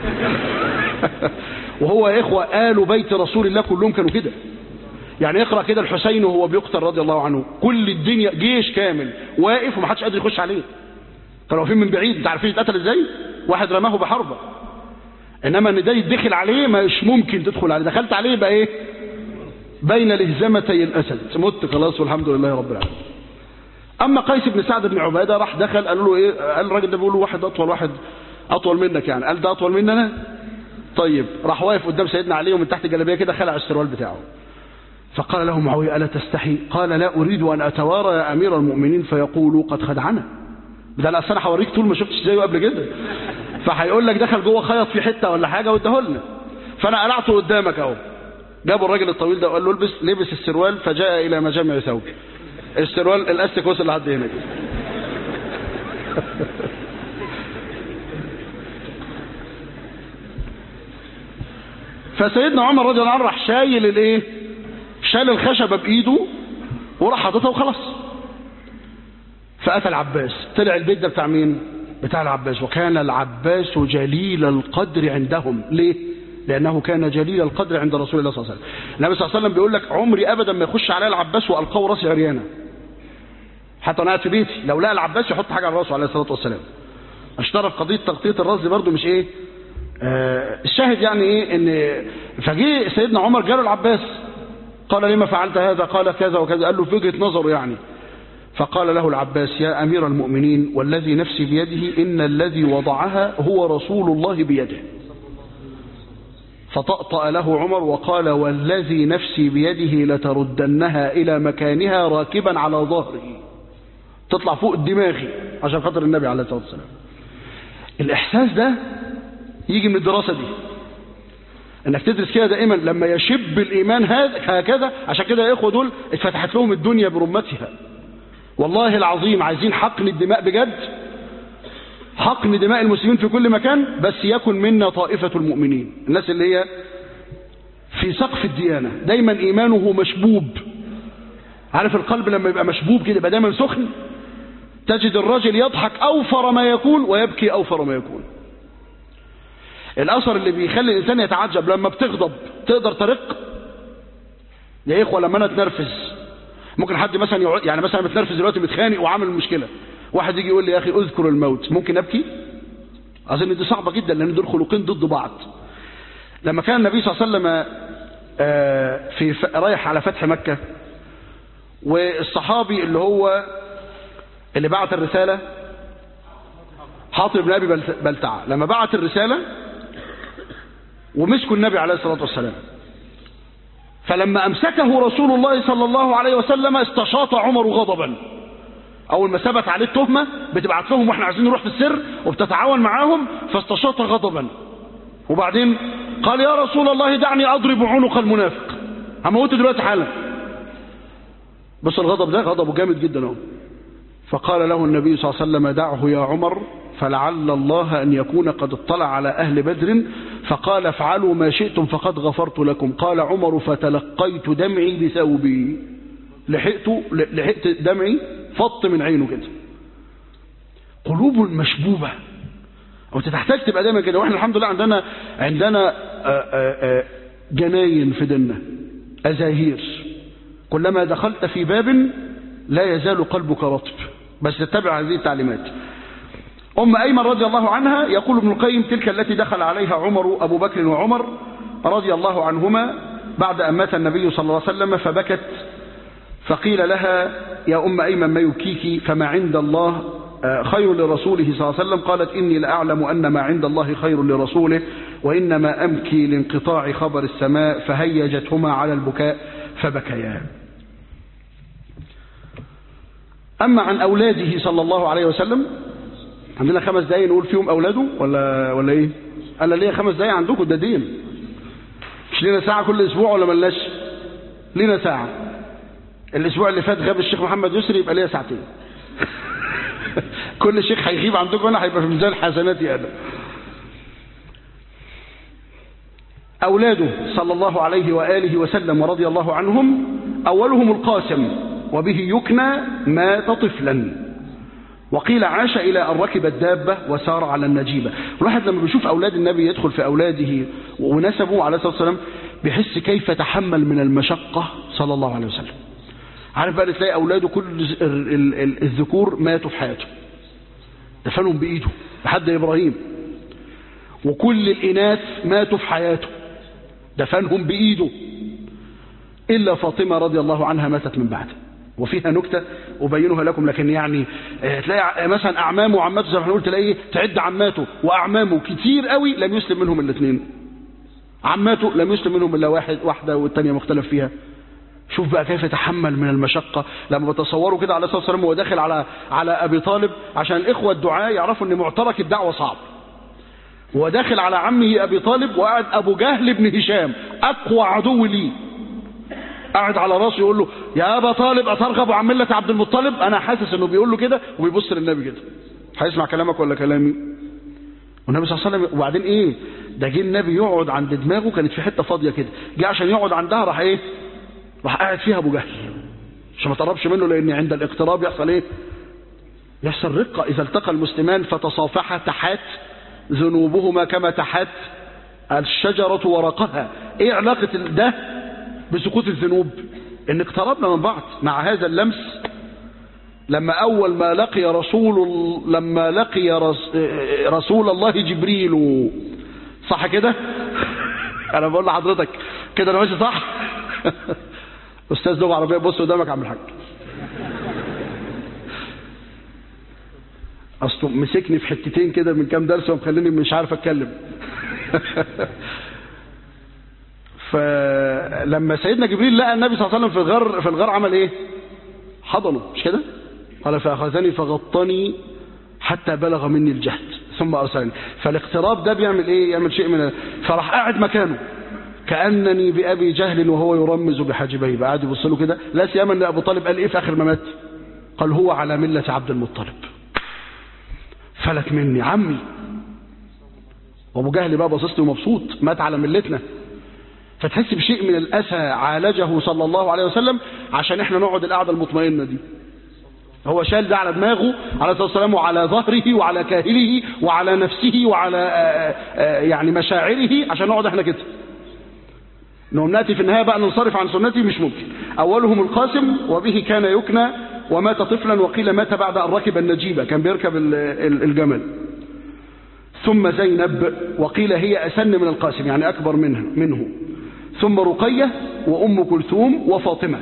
وهو يا اخوه آل بيت رسول الله كلهم كانوا كده. يعني اقرا كده الحسين وهو بيقتل رضي الله عنه، كل الدنيا جيش كامل واقف ومحدش قادر يخش عليه، كانوا واقفين من بعيد. انت عارفين اتقتل ازاي؟ واحد رماه بحربه، انما ان ده يدخل عليه مش ممكن تدخل عليه، دخلت عليه بقى ايه؟ بين لهزمتي الاسد، مت خلاص والحمد لله رب العالمين. اما قيس بن سعد بن عباده راح دخل، قالوا له ايه؟ قال الراجل ده بيقول له واحد اطول منك يعني. قال ده اطول مني انا؟ طيب. راح واقف قدام سيدنا علي ومن تحت الجلابيه كده خلع السروال بتاعه. فقال له معاويه الا تستحي؟ قال لا اريد ان اتوارى يا امير المؤمنين فيقولوا قد خدعنا. ده انا اصل انا هوريك طول ما شفتش زيه قبل كده، فهيقول لك دخل جوه خيط في حته ولا حاجه واداه لنا، فانا قلعته قدامك اهو. جابوا الراجل الطويل ده وقال له لبس السروال، فجاء الى مجامع ثوب. السروال الاستيك وصل لحد هنا كده. فسيدنا عمر رضي الله عنه راح شايل الايه؟ شال الخشبه بايده وراح حاططها وخلاص. فاتى العباس، طلع البيت ده بتاع مين؟ بتاع العباس. وكان العباس جليل القدر عندهم. ليه؟ لانه كان جليل القدر عند رسول الله صلى الله عليه وسلم. النبي صلى الله عليه وسلم بيقول لك عمري ابدا ما يخش علي العباس والقاه راسي عريانه، حتى انا قاعد في بيتي لو لقى العباس يحط حاجه على راسه عليه الصلاه والسلام. اشترك قضيه تغطيه الراس دي برده مش ايه؟ الشاهد يعني ايه؟ ان فجي سيدنا عمر جاله العباس قال لما فعلت هذا؟ قال كذا وكذا. قال له في وجهه نظره يعني. فقال له العباس يا امير المؤمنين والذي نفسي بيده ان الذي وضعها هو رسول الله بيده. فطأطأ له عمر وقال والذي نفسي بيده لتردنها الى مكانها راكبا على ظهره، تطلع فوق دماغي عشان خاطر النبي عليه الصلاه والسلام. الاحساس ده يجي من الدراسه دي، انك تدرس كده دائما لما يشب الايمان هكذا. عشان كده يا اخوه دول اتفتحت لهم الدنيا برمتها والله العظيم. عايزين حقن الدماء بجد، حقن دماء المسلمين في كل مكان، بس يكن منا طائفه المؤمنين، الناس اللي هي في سقف الديانه دايما ايمانه مشبوب. عارف القلب لما يبقى مشبوب كده يبقى دايما سخن، تجد الرجل يضحك اوفر ما يكون ويبكي اوفر ما يكون. الاثر اللي بيخلي الانسان يتعجب لما بتغضب تقدر ترق. يا اخوه لما انا اتنرفز ممكن حد مثلا يعني مثلا متنرفز دلوقتي متخانق وعامل مشكله، واحد يجي يقول لي يا اخي اذكر الموت، ممكن ابكي؟ اظن دي صعبه جدا لان دول خلقين ضد بعض. لما كان النبي صلى الله عليه وسلم رايح على فتح مكه، والصحابي اللي بعت الرساله حاطب بن ابي بلتعه، لما بعت الرساله ومسكوا النبي عليه الصلاه والسلام، فلما امسكه رسول الله صلى الله عليه وسلم استشاط عمر غضبا. اول ما ثبت عليه التهمه بتبعت لهم واحنا عايزين نروح في السر وبتتعاون معاهم، فاستشاط غضبا. وبعدين قال يا رسول الله دعني اضرب عنق المنافق، هموته دلوقتي حالا. بس الغضب ده غضبه جامد جدا اهو. فقال له النبي صلى الله عليه وسلم دعه يا عمر فلعل الله أن يكون قد اطلع على أهل بدر فقال افعلوا ما شئتم فقد غفرت لكم. قال عمر فتلقيت دمعي بثوبي، لحقت دمعي فط من عينه كده. قلوب مشبوبة أو تحتاج تبقى دايما كده. واحنا الحمد لله عندنا جناين في ديننا، أزاهير، كلما دخلت في باب لا يزال قلبك رطب، بس تتبع هذه التعليمات. أم أيمن رضي الله عنها يقول ابن القيم تلك التي دخل عليها أبو بكر وعمر رضي الله عنهما بعد أن مات النبي صلى الله عليه وسلم فبكت، فقيل لها يا أم أيمن ما يبكيك؟ فما عند الله خير لرسوله صلى الله عليه وسلم. قالت إني لأعلم أن ما عند الله خير لرسوله وإنما أبكي لانقطاع خبر السماء. فهيجتهما على البكاء فبكيا. أما عن أولاده صلى الله عليه وسلم، عندنا 5 دقايق نقول فيهم أولاده ولا إيه؟ أنا ليا 5 دقايق عندكم، ده دين. مش لينا ساعة كل أسبوع ولا ملناش؟ لينا ساعة. الأسبوع اللي فات غاب الشيخ محمد يسري، يبقى ليا ساعتين. كل شيخ هيغيب عندكم أنا هيبقى في ميزان حسناتي أنا. أولاده صلى الله عليه وآله وسلم ورضي الله عنهم أولهم القاسم وبه يكنى مات طفلا، وقيل عاش إلى أن ركب الدابة وسار على النجيبة. الواحد لما بيشوف أولاد النبي يدخل في أولاده ونسبه عليه الصلاة والسلام بيحس كيف تحمل من المشقة صلى الله عليه وسلم. عارف بقى تلاقي أولاده كل الذكور ماتوا في حياته، دفنهم بإيده لحد إبراهيم، وكل الإناث ماتوا في حياته دفنهم بإيده، إلا فاطمة رضي الله عنها ماتت من بعده. وفيها نكتة أبينها لكم، لكن يعني تلاقي مثلا أعمامه وعماته زي ما هنقول، تلاقي تعد عماته وأعمامه كتير قوي لم يسلم منهم الاثنين. عماته لم يسلم منهم إلا واحدة والثانية مختلف فيها. شوف بقى كيف يتحمل من المشقة. لما بتصوروا كده عليه الصلاة والسلام وهو داخل على أبي طالب، عشان الإخوة الدعاء يعرفوا أن معترك الدعوة صعب، وداخل على عمه أبي طالب وقعد أبو جهل بن هشام أقوى عدو لي قاعد على راسه يقول له يا أبا طالب أترغب عن ملة عبد المطلب. أنا حاسس أنه بيقول له كده وبيبص للنبي كده، هيسمع كلامك ولا كلامي؟ والنبي صلى الله عليه وسلم وبعدين إيه ده، جه النبي يقعد عند دماغه كانت في حتة فاضية كده، جه عشان يقعد عندها راح قاعد فيها أبو جهل عشان ما تقربش منه، لأن عند الاقتراب يحصل إيه؟ يحصل رقة. إذا التقى المسلمان فتصافحا تحات ذنوبهما كما تحات الشجرة ورقها. إيه علاقة ده بسقوط الذنوب؟ إن اقتربنا من بعض مع هذا اللمس. لما أول ما لقي رسول الله جبريل، صح كده؟ أنا بقول لحضرتك كده أنا ماشي صح؟ أستاذ لغة عربية بص قدامك يا عم الحاج. أصله مسكني في حتتين كده من كام درس ومخليني مش عارف أتكلم. فلما سيدنا جبريل لقى النبي صلى الله عليه وسلم في الغار عمل إيه؟ حضنه، مش كده؟ قال فأخذني فغطني حتى بلغ مني الجهد ثم أرسلني. فالاقتراب ده بيعمل إيه؟ يعمل شيء من فراح قاعد مكانه كأنني بأبي جهل وهو يرمز بحاجبيه، قاعد يبص له كده. لا سيما ان ابو طالب قال ايه في اخر ما مات؟ قال هو على ملة عبد المطلب. فلت مني عمي. وابو جهل بقى باصص له مبسوط، مات على ملتنا. فتحس بشيء من الاسى عالجه صلى الله عليه وسلم عشان احنا نقعد القعده المطمئنه دي. هو شال ده على دماغه عليه الصلاه والسلام وعلى ظهره وعلى كاهله وعلى نفسه وعلى يعني مشاعره عشان نقعد احنا كده. انهم ناتي في النهايه بقى ننصرف عن سنتي مش ممكن. اولهم القاسم وبه كان يكنى ومات طفلا، وقيل مات بعد ان ركب النجيبه، كان بيركب الجمل. ثم زينب وقيل هي اسن من القاسم يعني اكبر منه. ثم رقيه وام كلثوم وفاطمه.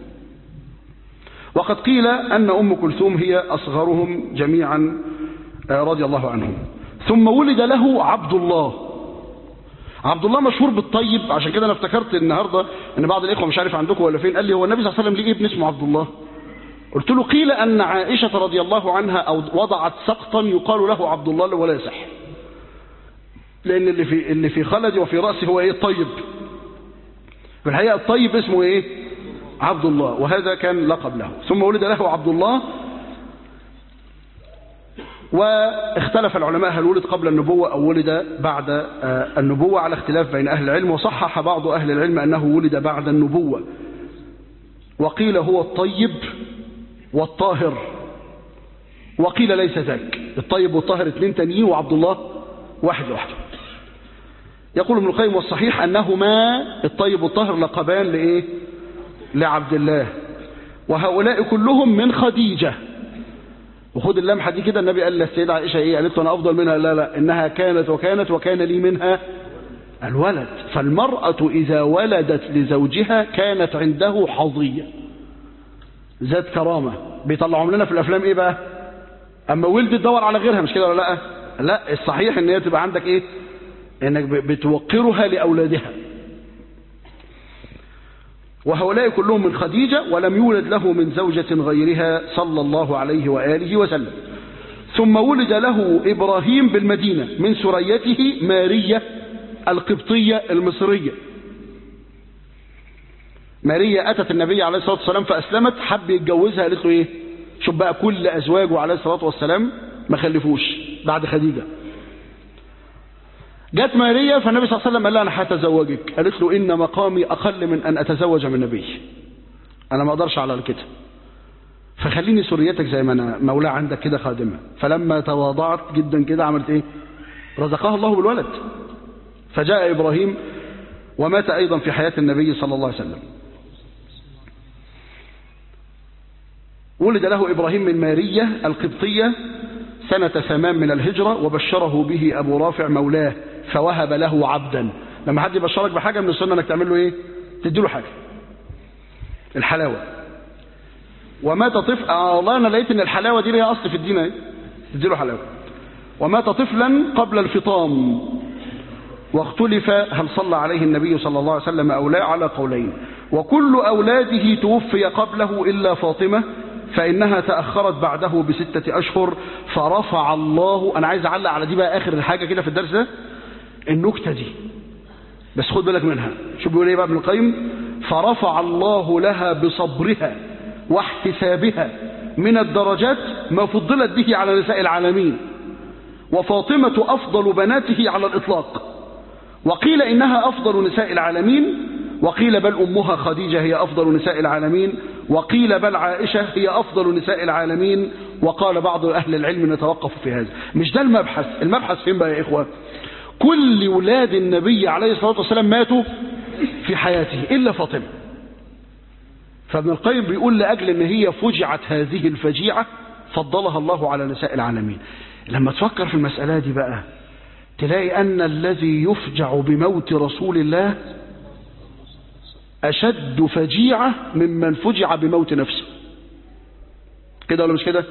وقد قيل ان ام كلثوم هي اصغرهم جميعا رضي الله عنهم. ثم ولد له عبد الله. عبد الله مشهور بالطيب، عشان كده انا افتكرت النهارده ان بعض الاخوه مش عارف عندكم ولا فين، قال لي هو النبي صلى الله عليه وسلم ليه ابن اسمه عبد الله؟ قلت له قيل ان عائشه رضي الله عنها او وضعت سقطا يقال له عبد الله ولا يصح، لان اللي في خلدي وفي راسي هو ايه؟ الطيب. في الحقيقه الطيب اسمه ايه؟ عبد الله، وهذا كان لقب له. ثم ولد له عبد الله، واختلف العلماء هل ولد قبل النبوة أو ولد بعد النبوة على اختلاف بين أهل العلم، وصحح بعض أهل العلم أنه ولد بعد النبوة، وقيل هو الطيب والطاهر، وقيل ليس ذاك، الطيب والطاهر اثنين تانيين وعبد الله واحد لوحده. يقول ابن القيم والصحيح أنهما الطيب والطاهر لقبان لإيه؟ لعبد الله، وهؤلاء كلهم من خديجة. وخد اللمحة دي كده، النبي قال للسيدة عائشة إيه؟ قالت له أنا أفضل منها؟ لا لا، إنها كانت وكان لي منها الولد. فالمرأة إذا ولدت لزوجها كانت عنده حظية ذات كرامة. بيطلعوا لنا في الأفلام إيه بقى؟ أما ولد تدور على غيرها، مش كده ولا لا؟ لا، الصحيح إن هي تبقى عندك إيه؟ إنك بتوقرها لأولادها. وهؤلاء كلهم من خديجة، ولم يولد له من زوجة غيرها صلى الله عليه وآله وسلم. ثم ولد له إبراهيم بالمدينة من سريته مارية القبطية المصرية. مارية أتت النبي عليه الصلاة والسلام فأسلمت، حب يتجوزها، قالت له إيه؟ شوف بقى، كل أزواجه عليه الصلاة والسلام ما خلفوش بعد خديجة. جت ماريا فالنبي صلى الله عليه وسلم قال لها أنا هتزوجك، قالت له إن مقامي أقل من أن أتزوج من نبي، أنا ما أقدرش على كده، فخليني سريتك زي ما أنا مولاه عندك كده خادمة. فلما تواضعت جدا كده عملت إيه؟ رزقها الله بالولد. فجاء إبراهيم ومات أيضا في حياة النبي صلى الله عليه وسلم. ولد له إبراهيم من مارية القبطية سنة 8 من الهجرة، وبشره به أبو رافع مولاه فوهب له عبدا. لما حد يبشرك بحاجة من السنة انك تعمل له ايه؟ تدي له حاجة، الحلاوة. ومات طفل، والله انا لقيت ان الحلاوة دي ليها اصل في الدين ايه؟ تدي له حلاوة. ومات طفلا قبل الفطام، واختلف هل صلى عليه النبي صلى الله عليه وسلم او لا، على قولين. وكل اولاده توفي قبله الا فاطمة، فإنها تأخرت بعده ب6 أشهر، فرفع الله. أنا عايز أعلق على دي بقى آخر الحاجة كده في الدرس ده، النكتة دي بس خد بالك منها. شو بيقول إيه بقى ابن القيم؟ فرفع الله لها بصبرها واحتسابها من الدرجات ما فضلت به على نساء العالمين، وفاطمة أفضل بناته على الإطلاق. وقيل إنها أفضل نساء العالمين، وقيل بل أمها خديجة هي أفضل نساء العالمين، وقيل بل عائشة هي أفضل نساء العالمين. وقال بعض أهل العلم نتوقف في هذا. مش ده المبحث. المبحث فين بقى يا إخوة؟ كل ولاد النبي عليه الصلاة والسلام ماتوا في حياته إلا فاطمة. فابن القيم بيقول لأجل أن هي فجعت هذه الفجيعة فضلها الله على نساء العالمين. لما تفكر في المسألة دي بقى تلاقي أن الذي يفجع بموت رسول الله أشد فجيعة ممن فجع بموت نفسه. كده ولا مش كده؟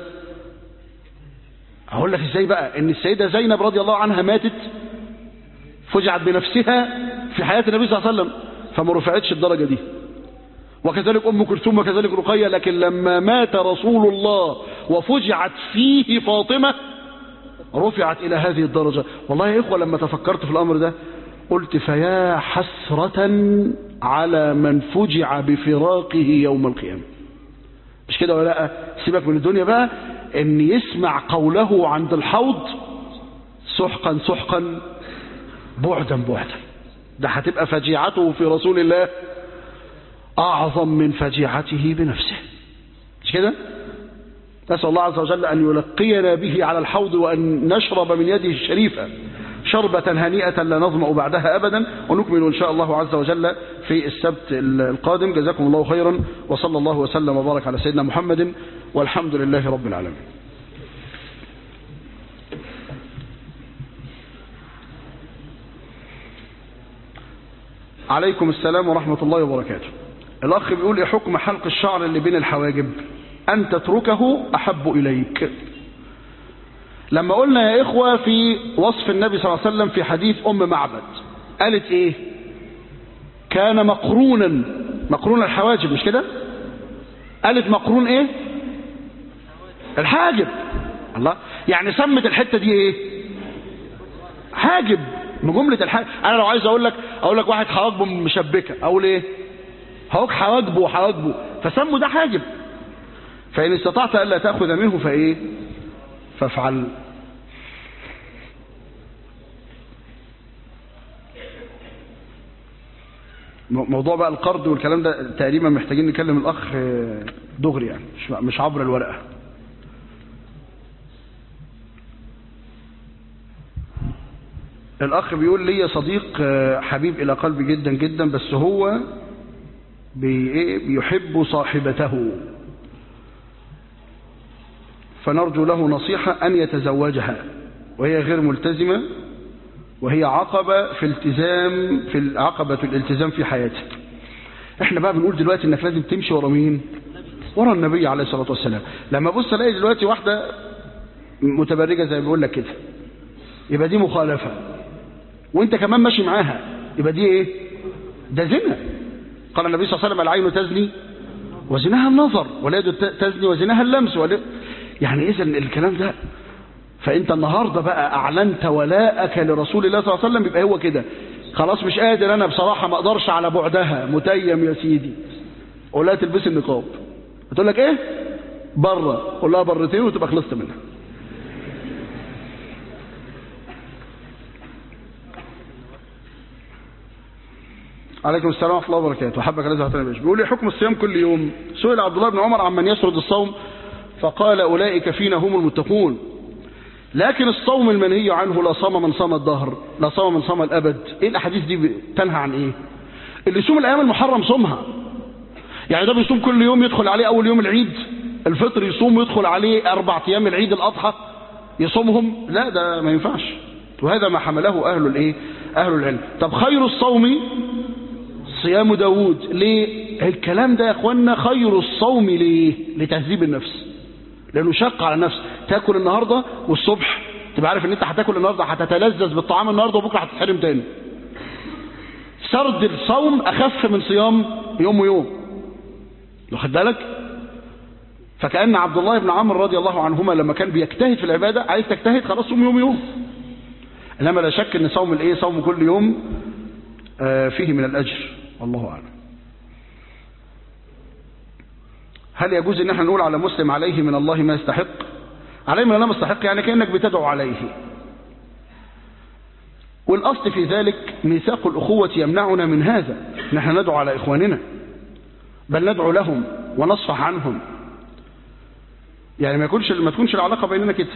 أقول لك إزاي بقى؟ إن السيدة زينب رضي الله عنها ماتت فجعت بنفسها في حياة النبي صلى الله عليه وسلم فما رفعتش الدرجة دي، وكذلك أم كلثوم وكذلك رقية. لكن لما مات رسول الله وفجعت فيه فاطمة رفعت إلى هذه الدرجة. والله يا إخوة لما تفكرت في الأمر ده قلت فيا حسرة على من فجع بفراقه يوم القيامة. مش كده ولا لا؟ سيبك من الدنيا بقى، ان يسمع قوله عند الحوض سحقا سحقا بعدا بعدا، ده هتبقى فجيعته في رسول الله اعظم من فجيعته بنفسه. مش كده؟ نسأل الله عز وجل ان يلقينا به على الحوض وان نشرب من يده الشريفة شربة هنيئة لا نظمأ بعدها أبدا. ونكمل إن شاء الله عز وجل في السبت القادم. جزاكم الله خيرا، وصلى الله وسلم وبارك على سيدنا محمد، والحمد لله رب العالمين. عليكم السلام ورحمة الله وبركاته. الأخ بيقول إيه حكم حلق الشعر اللي بين الحواجب؟ أن تتركه أحب إليك. لما قلنا يا إخوة في وصف النبي صلى الله عليه وسلم في حديث أم معبد قالت إيه؟ كان مقرون الحواجب، مش كده؟ قالت مقرون إيه؟ الحاجب. الله، يعني سمت الحتة دي إيه؟ حاجب من جملة الحاجب. أنا لو عايز أقول لك واحد حواجبه مشبكة أقول إيه؟ هوك حواجبه فسموا ده حاجب. فإن استطعت ألا تأخذ منه فإيه فافعل. موضوع بقى القرض والكلام ده تقريبا محتاجين نكلم الأخ دغري يعني مش عبر الورقة. الأخ بيقول لي صديق حبيب إلى قلبي جدا جدا، بس هو بيحب صاحبته، فنرجو له نصيحة أن يتزوجها وهي غير ملتزمة، وهي عقبة في عقبة الالتزام في حياته. احنا بقى بنقول دلوقتي انك لازم تمشي ورا مين؟ ورا النبي عليه الصلاة والسلام. لما بص الاقي دلوقتي واحدة متبرجة زي ما بيقول لك كده، يبقى دي مخالفة، وانت كمان ماشي معاها، يبقى دي ايه؟ ده زنا. قال النبي صلى الله عليه وسلم العين تزني وزناها النظر، واليد تزني وزناها اللمس، يعني اذا الكلام ده. فانت النهاردة بقى اعلنت ولاءك لرسول الله صلى الله عليه وسلم، يبقى هو كده خلاص مش قادر انا بصراحة ما اقدرش على بعدها، متيم يا سيدي، قول لها تلبس النقاب، هتقول لك ايه؟ بره، قول لها برتين وتبقى خلصت منها. عليكم السلام ورحمة الله وبركاته. وحبك الله تعالى بيش. بيقول لي حكم الصيام كل يوم. سئل عبد الله بن عمر عمن يسرد الصوم فقال أولئك فينا هم المتقون، لكن الصوم المنهي عنه لا صام من صام الدهر، لا صام من صام الأبد. ايه الأحاديث دي تنهى عن ايه؟ اللي يصوم الأيام المحرم صومها، يعني ده بيصوم كل يوم يدخل عليه أول يوم العيد الفطر يصوم ويدخل عليه 4 أيام العيد الأضحى يصومهم، لا ده ما ينفعش. وهذا ما حمله أهل العلم. طب خير الصوم صيام داود، ليه الكلام ده يا اخوانا؟ خير الصوم ليه؟ لتهذيب النفس، لانه شق على النفس. تاكل النهارده والصبح تبقى عارف ان انت هتاكل النهارده، هتتلذذ بالطعام النهارده وبكره هتتحرم تاني. سرد الصوم اخف من صيام يوم ويوم، واخد بالك؟ فكأن عبد الله بن عمرو رضي الله عنهما لما كان بيجتهد في العباده، عايز تجتهد خلاص صوم يوم يوم، انما لا شك ان صوم صوم كل يوم فيه من الاجر، والله اعلم. هل يجوز ان احنا نقول على مسلم عليه من الله ما يستحق؟ عليه من الله ما يستحق يعني كأنك بتدعو عليه، والاصل في ذلك ميثاق الاخوة يمنعنا من هذا، نحن ندعو على اخواننا، بل ندعو لهم ونصفح عنهم، يعني ما تكونش العلاقة بيننا كده.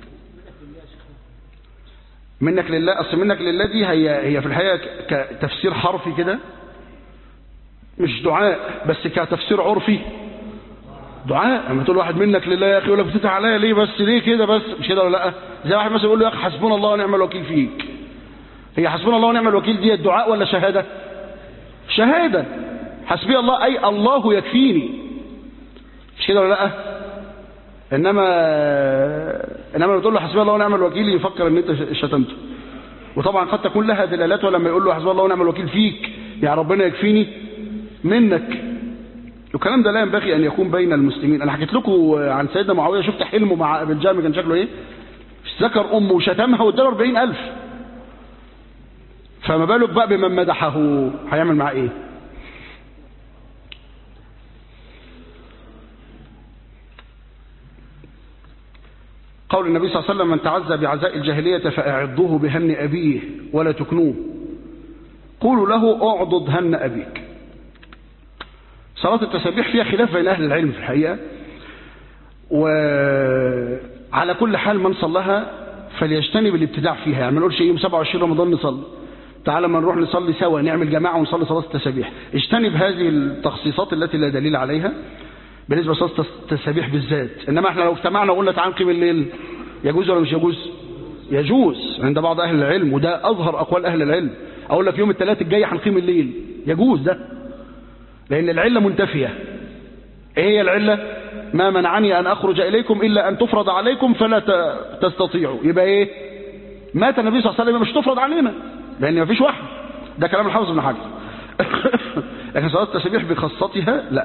منك لله، اصل منك لله دي هي في الحقيقة كتفسير حرفي كده، مش دعاء بس، كتفسير عرفي دعاء. لما تقول واحد منك لله يا اخي، يقول لك بتدعي عليا ليه بس؟ ليه كده بس؟ مش كده ولا لا؟ زي واحد مثلا يقول له يا اخي حسبنا الله ونعم الوكيل فيك. هي حسبنا الله ونعم الوكيل دي الدعاء ولا شهاده؟ شهاده. حسبي الله اي الله يكفيني، مش كده ولا لا؟ انما لما تقول له حسبي الله ونعم الوكيل يفكر ان انت شتمته. وطبعا قد تكون لها دلالات، ولما يقول له حسبي الله ونعم الوكيل فيك يا ربنا يكفيني منك. الكلام ده لا ينبغي ان يكون بين المسلمين. انا حكيت لكم عن سيدنا معاويه، شفت حلمه مع ابن جامع كان شكله ايه؟ ذكر امه وشتمها واداله 40,000، فما بالك بقى بمن مدحه، هيعمل معاه ايه؟ قول النبي صلى الله عليه وسلم من تعزى بعزاء الجاهليه فاعضوه بهن ابيه ولا تكنوه، قولوا له اعضد هن ابيك. صلاة التسابيح فيها خلاف بين أهل العلم في الحقيقة، وعلى كل حال من صلها فليجتنب الابتداع فيها. يعني ما نقولش يوم 27 رمضان نصلي، تعالى ما نروح نصلي سوا، نعمل جماعة ونصلي صلاة التسابيح. اجتنب هذه التخصيصات التي لا دليل عليها بالنسبة لصلاة التسابيح بالذات. إنما احنا لو اجتمعنا وقلنا تعالى نقيم الليل، يجوز ولا مش يجوز؟ يجوز عند بعض أهل العلم، وده أظهر أقوال أهل العلم. أقول لك يوم الثلاث الجاي هنقيم الليل، يجوز ده، لأن العلة منتفية. إيه هي العلة؟ ما منعني أن أخرج إليكم إلا أن تفرض عليكم فلا تستطيعوا. يبقى إيه؟ مات النبي صلى الله عليه وسلم مش تفرض علينا، لأن ما فيش وحي. ده كلام الحافظ ابن حجر. لكن صلاة التسبيح بخاصتها لا.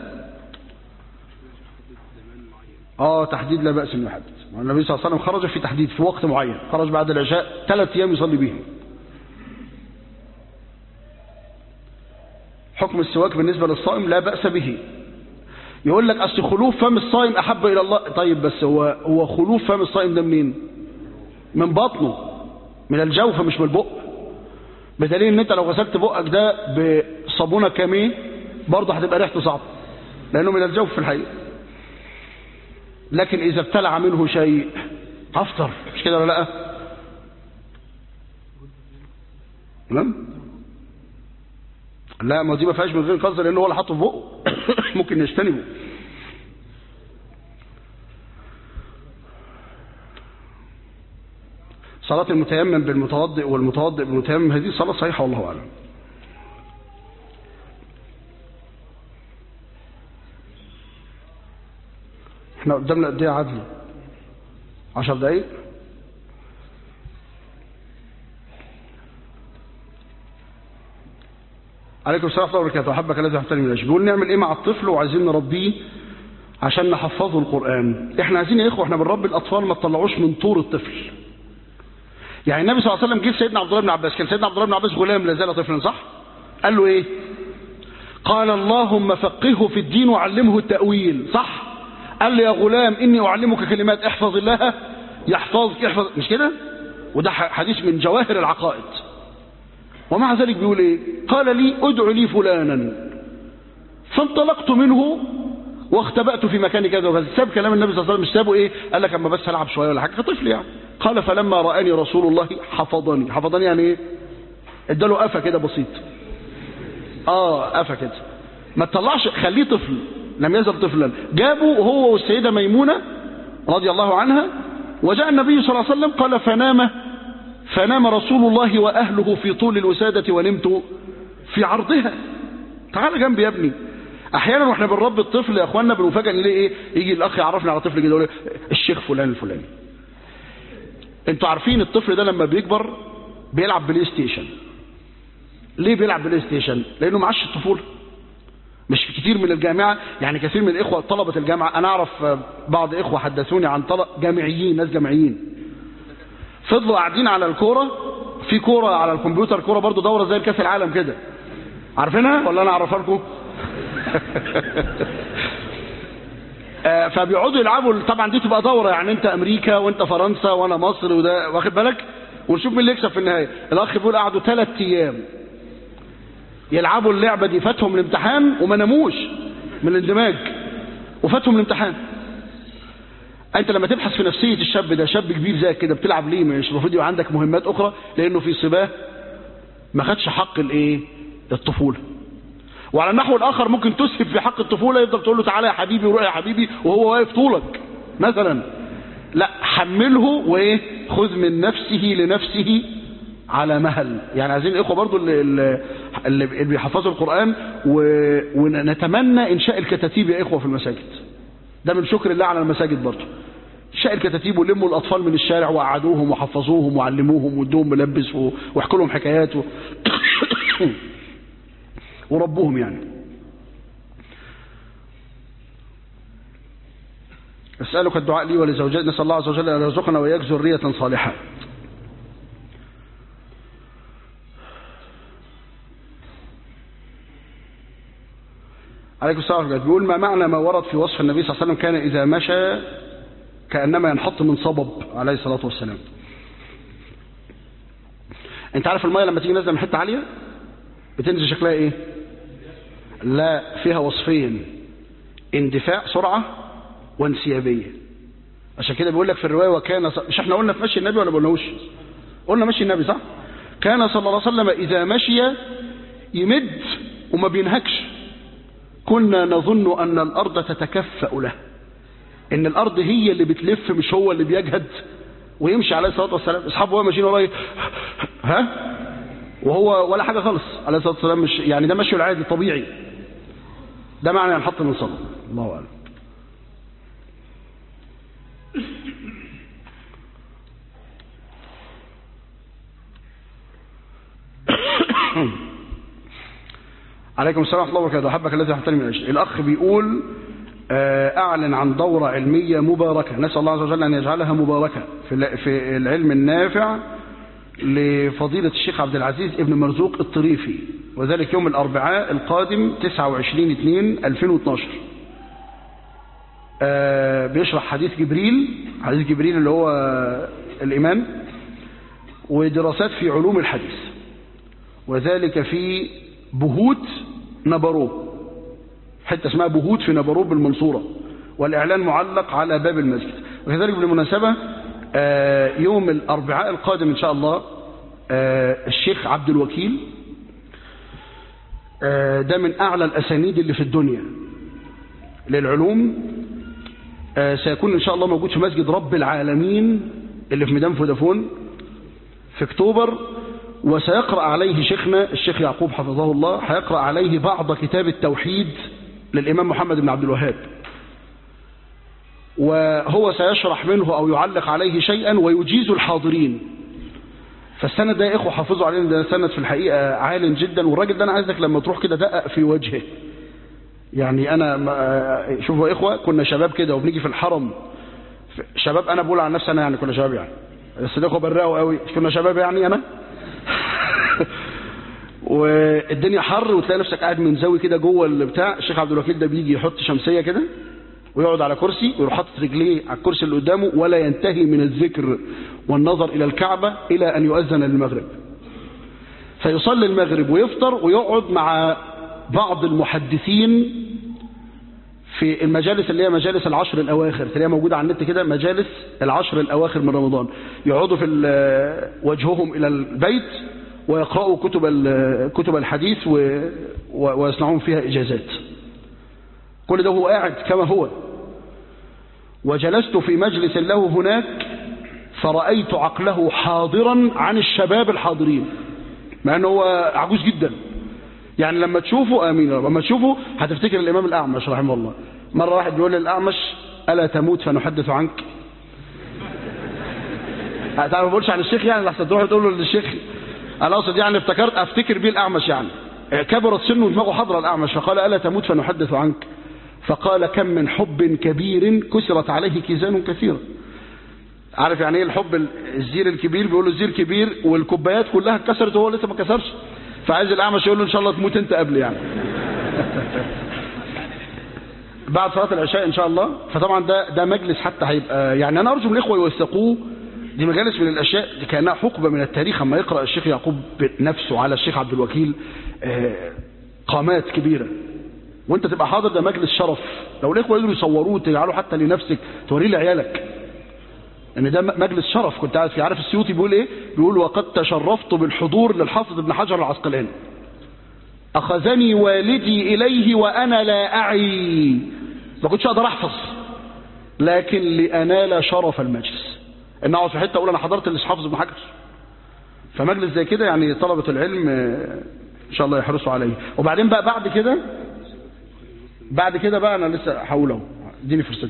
تحديد لا بأس من حد. النبي صلى الله عليه وسلم خرج في تحديد في وقت معين، خرج بعد العشاء 3 أيام يصلي بهم. حكم السواك بالنسبة للصائم لا بأس به. يقول لك أصل خلوف فم الصائم أحب إلى الله. طيب بس هو خلوف فم الصائم ده منين؟ من بطنه، من الجوف مش من البق. بدليل ان انت لو غسلت بقك ده بصابونه كاميه برضه هتبقى ريحته صعبه لانه من الجوف في الحقيقه. لكن اذا ابتلع منه شيء افطر، مش كده ولا لا؟ لا ما دي ما فيهاش من غير قصد لانه هو اللي حاطه في بقه ممكن يجتنبه. صلاة المتيمم بالمتوضئ والمتوضئ بالمتيمم هذه صلاة صحيحة والله أعلم. احنا قدامنا قد ايه عدل؟ 10 دقايق. عليكم السلام ورحمة الله وبركاته. أحبك الذي أحببتني من أجل. بيقول نعمل إيه مع الطفل وعايزين نربيه عشان نحفظه القرآن. احنا عايزين يا إخوة احنا بنربي الأطفال ما تطلعوش من طور الطفل. يعني النبي صلى الله عليه وسلم جه سيدنا عبد الله بن عباس، كان سيدنا عبد الله بن عباس غلام لا زال طفلا صح؟ قال له ايه؟ قال اللهم فقهه في الدين وعلمه التأويل صح؟ قال له يا غلام إني أعلمك كلمات احفظ الله يحفظك احفظ، مش كده؟ وده حديث من جواهر العقائد. ومع ذلك بيقول ايه؟ قال لي ادعو لي فلانا فانطلقت منه واختبأت في مكان كذا وكذا. ساب كلام النبي صلى الله عليه وسلم، مش سابه ايه؟ قال لك اما بس هلعب شويه ولا حاجه كطفل يعني. قال فلما رآني رسول الله حفظني. حفظني يعني ايه؟ اداله قفا كده بسيط. قفا كده. ما تطلعش، خليه طفل، لم يزل طفلا. جابوا هو والسيده ميمونه رضي الله عنها، وجاء النبي صلى الله عليه وسلم قال فنام رسول الله واهله في طول الوساده ونمت في عرضها. تعال جنبي يا ابني. احيانا واحنا بنربي الطفل يا اخوانا بنفاجئ ان ايه؟ يجي الاخ يعرفنا على طفل كده يقول الشيخ فلان الفلاني. انتوا عارفين الطفل ده لما بيكبر بيلعب بلاي ستيشن. ليه بيلعب بلاي ستيشن؟ لانه معاش الطفوله. مش كتير من الجامعه، يعني كثير من الاخوه طلبه الجامعه، انا اعرف بعض اخوه حدثوني عن جامعيين، ناس جامعيين فضلوا قاعدين على الكوره، في كوره على الكمبيوتر، كوره برضو دوره زي كاس العالم كده، عارفينها ولا انا اعرفها لكم؟ فبيقعدوا يلعبوا. طبعا دي تبقى دوره، يعني انت امريكا وانت فرنسا وانا مصر وده، واخد بالك؟ ونشوف مين اللي يكسب في النهايه. الاخ بيقول قعدوا 3 ايام يلعبوا اللعبه دي، فاتهم الامتحان وما ناموش من الاندماج وفاتهم الامتحان. انت لما تبحث في نفسيه الشاب ده، شاب كبير زي كده بتلعب ليه؟ مش المفروض يبقى عندك مهمات اخرى؟ لانه في صباه ما خدش حق الايه؟ الطفوله. وعلى النحو الاخر ممكن تسهب في حق الطفوله، يفضل تقول له تعالى يا حبيبي وروح يا حبيبي وهو واقف طولك مثلا. لا، حمله وايه؟ خذ من نفسه لنفسه على مهل. يعني عايزين الاخوه برضو اللي بيحفظوا القران ونتمنى انشاء الكتاتيب يا اخوه في المساجد. ده من شكر الله على المساجد برضو. انشاء الكتاتيب ولموا الاطفال من الشارع وقعدوهم وحفظوهم وعلموهم وادوهم ملبس واحكوا لهم حكايات وربوهم يعني. أسألك الدعاء لي ولزوجاتي، نسأل الله عز وجل أن يرزقنا وإياك ذرية صالحة. عليكم السلام ورحمة الله. بيقول ما معنى ما ورد في وصف النبي صلى الله عليه وسلم كان إذا مشى كأنما ينحط من صبب عليه الصلاة والسلام. أنت عارف المية لما تيجي نازلة من حتة عالية بتنزل شكلها إيه؟ لا، فيها وصفين: اندفاع سرعة وانسيابية. عشان كده بيقول لك في الرواية وكان مش احنا قلنا في مشي النبي ولا بقولناهوش؟ قلنا مشي النبي صح؟ كان صلى الله عليه وسلم إذا مشي يمد وما بينهكش. كنا نظن أن الأرض تتكفأ له، إن الأرض هي اللي بتلف مش هو اللي بيجهد ويمشي عليه الصلاة والسلام. أصحابه وهو ماشيين وراه وهو ولا حاجة خالص عليه الصلاة والسلام. مش يعني ده مشي العادي الطبيعي. ده معنى ينحط من صبب. الله أعلم. عليكم السلام ورحمة الله وبركاته. أحبك الذي أحببتني من أجل. الأخ بيقول أعلن عن دورة علمية مباركة، نسأل الله عز وجل أن يجعلها مباركة في العلم النافع لفضيلة الشيخ عبد العزيز ابن مرزوق الطريفي وذلك يوم الأربعاء القادم 29/2/2012. بيشرح حديث جبريل اللي هو الإيمان، ودراسات في علوم الحديث، وذلك في بهوت نبروه، حتة اسمها بهوت في نبروه بالمنصورة، والإعلان معلق على باب المسجد. وكذلك بالمناسبة يوم الأربعاء القادم إن شاء الله الشيخ عبد الوكيل، ده من أعلى الأسانيد اللي في الدنيا للعلوم، سيكون إن شاء الله موجود في مسجد رب العالمين اللي في ميدان فودافون في أكتوبر، وسيقرأ عليه شيخنا الشيخ يعقوب حفظه الله، هيقرأ عليه بعض كتاب التوحيد للإمام محمد بن عبد الوهاب، وهو سيشرح منه أو يعلق عليه شيئا ويجيز الحاضرين. فالسند ده يا إخوة حافظوا عليه، ده سند في الحقيقة عال جدا، والراجل ده أنا عايزك لما تروح كده دقق في وجهه. يعني أنا شوفوا يا إخوة، كنا شباب كده وبنيجي في الحرم، شباب أنا بقول عن نفسي أنا يعني كنا شباب يعني، بس ده إخوة برقوا قوي، كنا شباب يعني أنا والدنيا حر وتلاقي نفسك قاعد منزوي كده جوه البتاع. الشيخ عبد الوكيل ده بيجي يحط شمسية كده ويقعد على كرسي ويروح حاطط رجليه على الكرسي اللي قدامه، ولا ينتهي من الذكر والنظر إلى الكعبة إلى أن يؤذن المغرب، فيصلي المغرب ويفطر ويقعد مع بعض المحدثين في المجالس اللي هي مجالس العشر الأواخر، تلاقيها موجودة على النت كده، مجالس العشر الأواخر من رمضان، يقعدوا في وجههم إلى البيت ويقرأوا كتب الحديث ويصنعون فيها إجازات. كل ده هو قاعد كما هو. وجلست في مجلس له هناك فرأيت عقله حاضرا عن الشباب الحاضرين، مع أنه هو عجوز جدا. يعني لما تشوفه آمين، لما تشوفه هتفتكر الإمام الأعمش رحمه الله. مرة واحد بيقول للأعمش: ألا تموت فنحدث عنك؟ تعرف ما بقولش عن الشيخ يعني لحسن تروح تقول له للشيخ، أنا أقصد يعني أفتكر بيه الأعمش، يعني كبرت سنه ودماغه حضر الأعمش، فقال: ألا تموت فنحدث عنك؟ فقال: كم من حب كبير كسرت عليه كيزان كثيرة. عارف يعني ايه الحب؟ الزير الكبير، بيقولوا الزير كبير والكوبايات كلها اتكسرت وهو لسه ما كسرش، فعايز الأعمش يقول له إن شاء الله تموت أنت قبل يعني بعد صلاة العشاء إن شاء الله. فطبعا ده مجلس حتى هيبقى يعني أنا أرجو من الإخوة يوثقوه، دي مجالس من الأشياء دي كأنها حقبة من التاريخ. أما يقرأ الشيخ يعقوب نفسه على الشيخ عبد الوكيل قامات كبيرة وانت تبقى حاضر، ده مجلس شرف. لو الإخوة يقدروا يصوروه تجعلوا حتى لنفسك توريه لعيالك ان ده مجلس شرف كنت قاعد فيه. عارف السيوطي بيقول ايه؟ بيقول: وقد تشرفت بالحضور للحافظ ابن حجر العسقلاني، اخذني والدي اليه وانا لا اعي، ما كنتش اقدر احفظ لكن لانال شرف المجلس ان اقعد في حته اقول انا حضرت اللي حافظ ابن حجر. فمجلس زي كده يعني طلبه العلم ان شاء الله يحرصوا عليه. وبعدين بقى بعد كده بقى انا لسه هقول اهو، اديني فرصتي.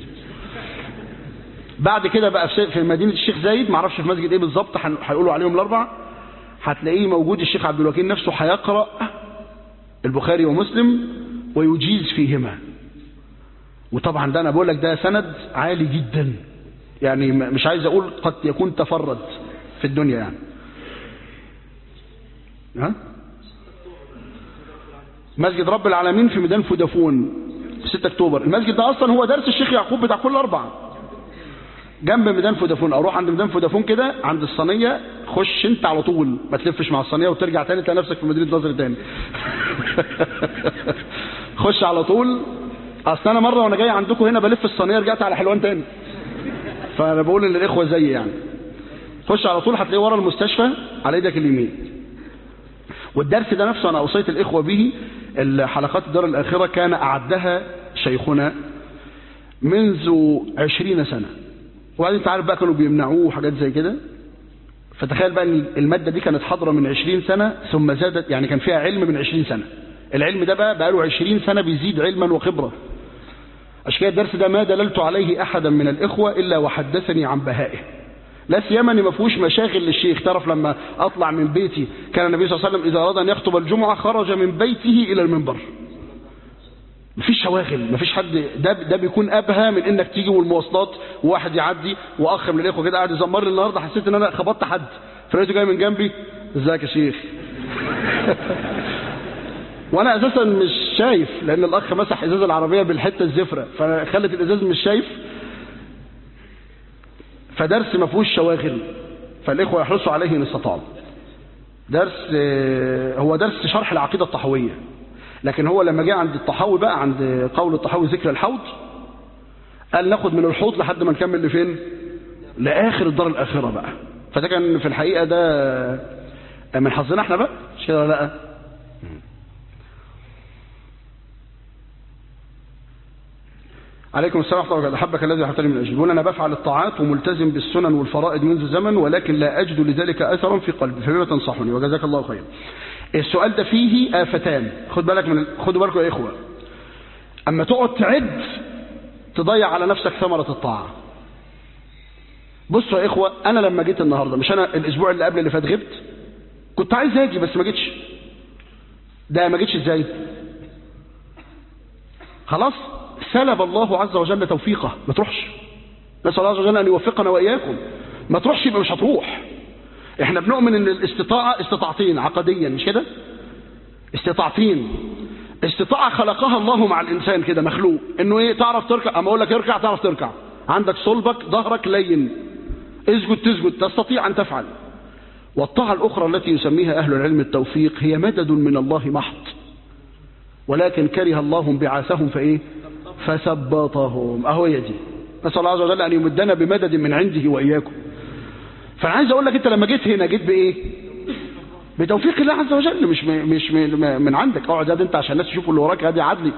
بعد كده بقى في مدينة الشيخ زايد، معرفش في مسجد ايه بالظبط، هيقولوا عليهم الاربع، هتلاقيه موجود الشيخ عبد الوكيل نفسه هيقرأ البخاري ومسلم ويجيز فيهما. وطبعا ده انا بقول لك ده سند عالي جدا، يعني مش عايز اقول قد يكون تفرد في الدنيا يعني. ها؟ مسجد رب العالمين في ميدان فودافون في 6 اكتوبر. المسجد ده اصلا هو درس الشيخ يعقوب بتاع كل اربع، جنب ميدان فودافون. اروح عند ميدان فودافون كده عند الصينيه، خش انت على طول، ما تلفش مع الصينيه وترجع تاني تلاقي نفسك في مدينه نصر تاني خش على طول. اصل انا مره وانا جاي عندكم هنا بلف الصينيه رجعت على حلوان تاني، فانا بقول للاخوه زي يعني خش على طول هتلاقيه ورا المستشفى على ايدك اليمين. والدرس ده نفسه انا اوصيت الاخوه به، الحلقات الدار الاخره كان اعدها شيخنا منذ 20 سنه، وبعدين انت عارف بقى كانوا بيمنعوه وحاجات زي كده. فتخيل بقى ان الماده دي كانت حاضره من 20 سنه ثم زادت، يعني كان فيها علم من 20 سنه. العلم ده بقى له 20 سنه بيزيد علما وخبره. عشان كده الدرس ده ما دللت عليه احدا من الاخوه الا وحدثني عن بهائه، لا سيما ان ما فيهوش مشاغل للشيخ. تعرف لما اطلع من بيتي كان النبي صلى الله عليه وسلم اذا اراد ان يخطب الجمعه خرج من بيته الى المنبر، مفيش شواغل، مفيش حد. ده بيكون ابهى من انك تيجي والمواصلات وواحد يعدي. واخ من الاخوه كده قاعد يزمر لي النهارده، حسيت ان انا خبطت حد، فلقيته جاي من جنبي: ازيك يا شيخ وانا اساسا مش شايف، لان الاخ مسح ازاز العربيه بالحته الزفره فخلت الازاز مش شايف، فدرس ما فيهوش شواغل، فالاخوه يحرصوا عليه ان استطاعوا. درس هو درس شرح العقيده الطحاويه، لكن هو لما جه عند الطحاوي بقى، عند قول الطحاوي ذكر الحوض، قال ناخد من الحوض لحد ما نكمل لفين؟ لاخر الدار الاخره بقى. فده كان في الحقيقه ده من حظنا احنا بقى، مش كده ولا لا؟ عليكم السلام ورحمه الله وبركاته. احبك الذي احببتني من اجله. بيقول انا بفعل الطاعات وملتزم بالسنن والفرائض منذ زمن، ولكن لا اجد لذلك اثرا في قلبي، فبما تنصحني؟ وجزاك الله خيرا. السؤال ده فيه آفتان، خدوا بالكم يا اخوه. اما تقعد تعد تضيع على نفسك ثمره الطاعه. بصوا يا اخوه، انا لما جيت النهارده، مش انا الاسبوع اللي قبل اللي فات غبت، كنت عايز اجي بس ما جيتش. ده ما جيتش ازاي؟ خلاص سلب الله عز وجل توفيقه، ما تروحش. نسأل الله عز وجل أن يوفقنا وإياكم. ما تروحش يبقى مش هتروح. احنا بنؤمن ان الاستطاعة استطاعتين عقديا، مش كده؟ استطاعتين. استطاعة خلقها الله مع الإنسان كده، مخلوق انه ايه؟ تعرف تركع، اما اقول لك اركع تعرف تركع، عندك صلبك ظهرك لين، اسجد تسجد، تستطيع ان تفعل. والطاعة الأخرى التي يسميها أهل العلم التوفيق هي مدد من الله محض، ولكن كره الله انبعاثهم فايه؟ فثبطهم. اهو هي دي. نسأل الله عز وجل ان يمدنا بمدد من عنده واياكم. فانا عايز اقول لك انت لما جيت هنا جيت بايه؟ بتوفيق الله عز وجل، مش من عندك. اقعد انت عشان الناس يشوفوا اللي وراك، هذه عدلي،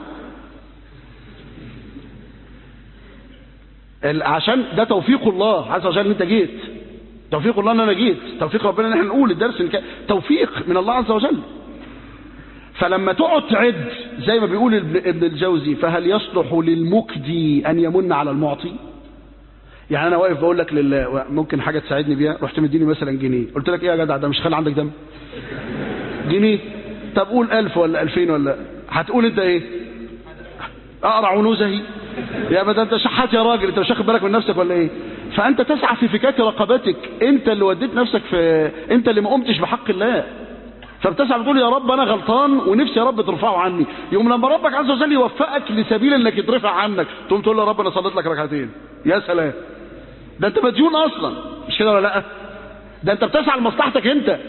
عشان ده توفيق الله عز وجل ان انت جيت. توفيق الله ان انا جيت، توفيق ربنا ان احنا نقول الدرس توفيق من الله عز وجل. فلما تقعد تعد زي ما بيقول ابن الجوزي، فهل يصلح للمكدي ان يمن على المعطي؟ يعني انا واقف بقول لك ممكن حاجه تساعدني بيها، رحت مديني مثلا جنيه، قلت لك ايه يا جدع ده مش خالي عندك دم؟ جنيه. طب قول 1000 ولا 2000 ولا، هتقول انت ايه؟ اقرع ونوزهي يا بدل انت شحات يا راجل، انت مش واخد بالك من نفسك ولا ايه؟ فانت تسعى في فكاك رقبتك، انت اللي وديت نفسك في، انت اللي ما قمتش بحق الله، فبتسعى بتقول يا رب انا غلطان ونفسي يا رب ترفعه عني. يوم لما ربك عز وجل يوفقك لسبيل انك يترفع عنك، تقوم تقول له يا رب انا صليت لك ركعتين. يا سلام، ده انت مديون اصلا، مش كده ولا لا؟ ده انت بتسعى لمصلحتك انت.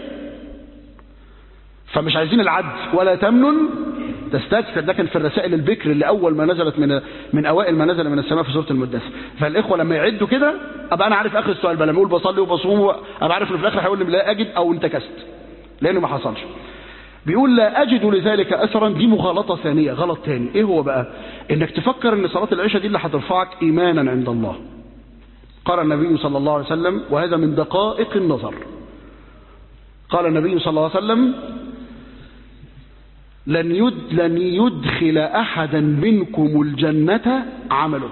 فمش عايزين العد، ولا تمنن تستكثر. ده كان في الرسائل البكر اللي اول ما نزلت من اوائل ما نزل من السماء في سوره المدثر. فالاخوه لما يعدوا كده ابقى انا عارف اخر السؤال بقى، لما يقول بصلي وبصوم ابقى عارف انه في الاخر هيقول لي لا اجد او انتكست، لانه ما حصلش. بيقول لا اجد لذلك اثرا، دي مغالطه ثانيه، غلط ثاني. ايه هو بقى؟ انك تفكر ان صلاه العشاء دي اللي هترفعك ايمانا عند الله. قال النبي صلى الله عليه وسلم، وهذا من دقائق النظر، قال النبي صلى الله عليه وسلم لن يدخل احدا منكم الجنه عمله.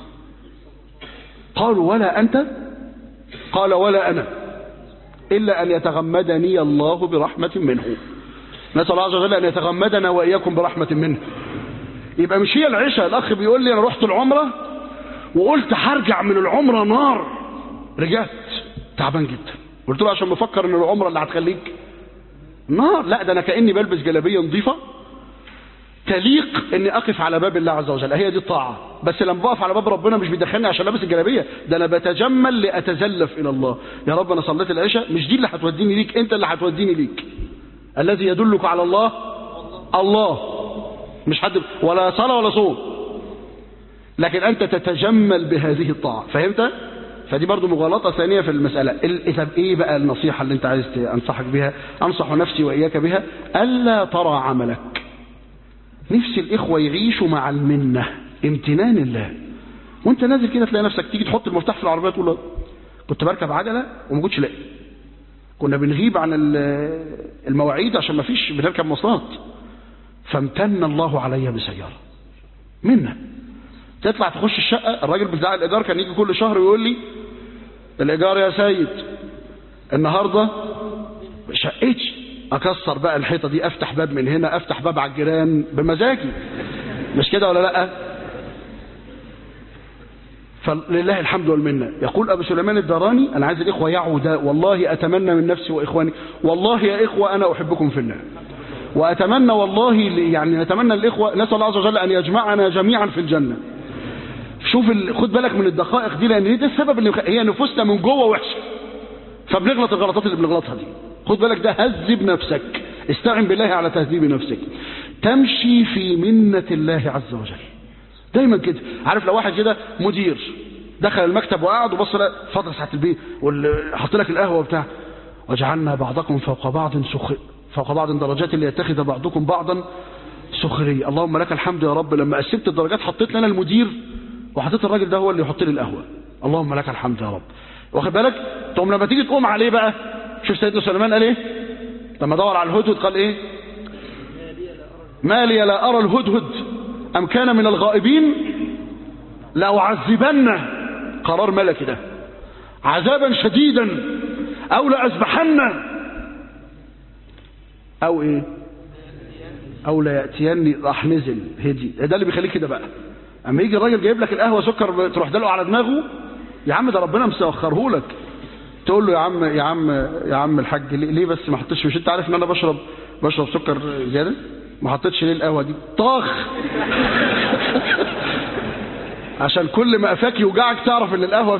قالوا ولا انت؟ قال ولا انا، الا ان يتغمدني الله برحمه منه. نسأل الله عز وجل أن يتغمدنا وإياكم برحمة منه. يبقى مش هي العشاء. الأخ بيقول لي أنا رحت العمرة وقلت هرجع من العمرة نار، رجعت تعبان جدا. قلت له عشان مفكر أن العمرة اللي هتخليك نار؟ لا، ده أنا كأني بلبس جلابية نظيفة تليق أني أقف على باب الله عز وجل. هي دي الطاعة. بس لما بقف على باب ربنا مش بيدخلني عشان لابس الجلابية، ده أنا بتجمل لأتزلف إلى الله. يا رب أنا صليت العشاء، مش دي اللي هتوديني ليك، أنت اللي هتوديني ليك. الذي يدلك على الله الله، مش حد ولا صلاة ولا صوم، لكن أنت تتجمل بهذه الطاعة. فهمت؟ فدي برضو مغالطة ثانية في المسألة. إذا إيه بقى النصيحة اللي أنت عايز أنصحك بها؟ أنصح نفسي وإياك بها ألا ترى عملك. نفس الإخوة يعيشوا مع المنة، امتنان الله. وأنت نازل كده تلاقي نفسك تيجي تحط المفتاح في العربية تقول له كنت بركب عجلة وما كنتش لاقي، كنا بنغيب عن المواعيد عشان ما فيش بنركب مواصلات، فامتن الله علي بسيارة منه. تطلع تخش الشقة، الراجل بتاع الإيجار كان يجي كل شهر ويقول لي الإيجار يا سيد النهاردة شقتش، أكسر بقى الحيطة دي، أفتح باب من هنا، أفتح باب على الجيران بمزاجي، مش كده ولا لأ؟ فلله الحمد والمنة. يقول أبو سليمان الداراني، أنا عايز الإخوة يعوا ده، والله أتمنى من نفسي وإخواني، والله يا إخوة أنا أحبكم في الله، وأتمنى والله يعني نتمنى الإخوة، نسأل الله عز وجل أن يجمعنا جميعا في الجنة. شوف خد بالك من الدقائق دي، لأن ده السبب اللي هي نفوسنا من جوه وحشة، فبنغلط الغلطات اللي بنغلطها دي. خد بالك ده، هذب نفسك، استعن بالله على تهذيب نفسك، تمشي في منة الله عز وجل دايما كده. عارف لو واحد كده مدير دخل المكتب وقعد وبص فضل ساعة البيت وحط لك القهوة وبتاع، وجعلنا بعضكم فوق بعض درجات ليتخذ بعضكم بعضا سخرية. اللهم لك الحمد يا رب، لما قسمت الدرجات حطيت لنا المدير وحطيت الراجل ده هو اللي يحط لي القهوة. اللهم لك الحمد يا رب. واخد بالك؟ طب لما تيجي تقوم عليه بقى، شوف سيدنا سليمان قال ايه لما دور على الهدهد؟ قال ايه؟ ما لي لا أرى الهدهد أم كان من الغائبين لأعذبنه، قرار ملكي ده، عذابا شديدا أو لأذبحنه أو إيه أو لا يأتيني. راح نزل هدي. ده اللي بيخليك كده بقى، أما يجي الراجل جايب لك القهوة سكر تروح دلقه على دماغه، يا عم ده ربنا مسخره لك. تقول له يا عم الحاج ليه بس ما حطيتش، مش انت عارف ان انا بشرب سكر زياده، ما حطيتش ليه القهوه دي؟ طاخ عشان كل ما قفاك يوجعك تعرف ان القهوه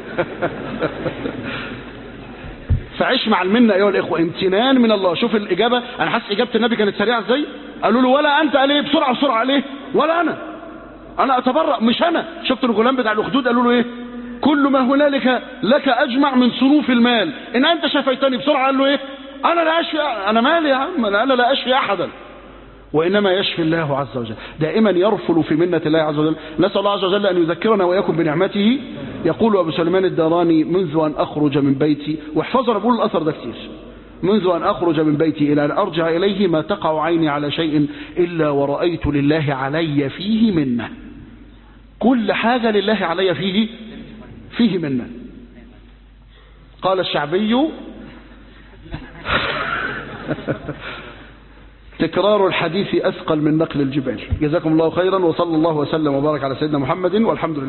فعيش مع المنه ايها الاخوه، امتنان من الله. شوف الاجابه، انا حاسس اجابه النبي كانت سريعه ازاي. قالوا له ولا انت؟ قال ايه؟ بسرعه عليه، ولا انا اتبرأ، مش انا. شفت الغلام بتاع الاخدود قالوا له ايه؟ كل ما هنالك لك اجمع من صروف المال ان انت شفيتني. بسرعه قال له ايه؟ انا لا اشفي، انا مالي يا عم، انا لا اشفي احدا، وانما يشفي الله عز وجل. دائما يرفل في منة الله عز وجل. نسأل الله عز وجل ان يذكرنا واياكم بنعمته. يقول ابو سليمان الداراني: منذ ان اخرج من بيتي، واحفظنا بقول الاثر ده كتير، منذ ان اخرج من بيتي الى ان ارجع اليه ما تقع عيني على شيء الا ورأيت لله علي فيه منه. كل حاجة لله علي فيه منه. قال الشعبي: تكرار الحديث أثقل من نقل الجبال. جزاكم الله خيرا، وصلى الله وسلم وبارك على سيدنا محمد، والحمد لله.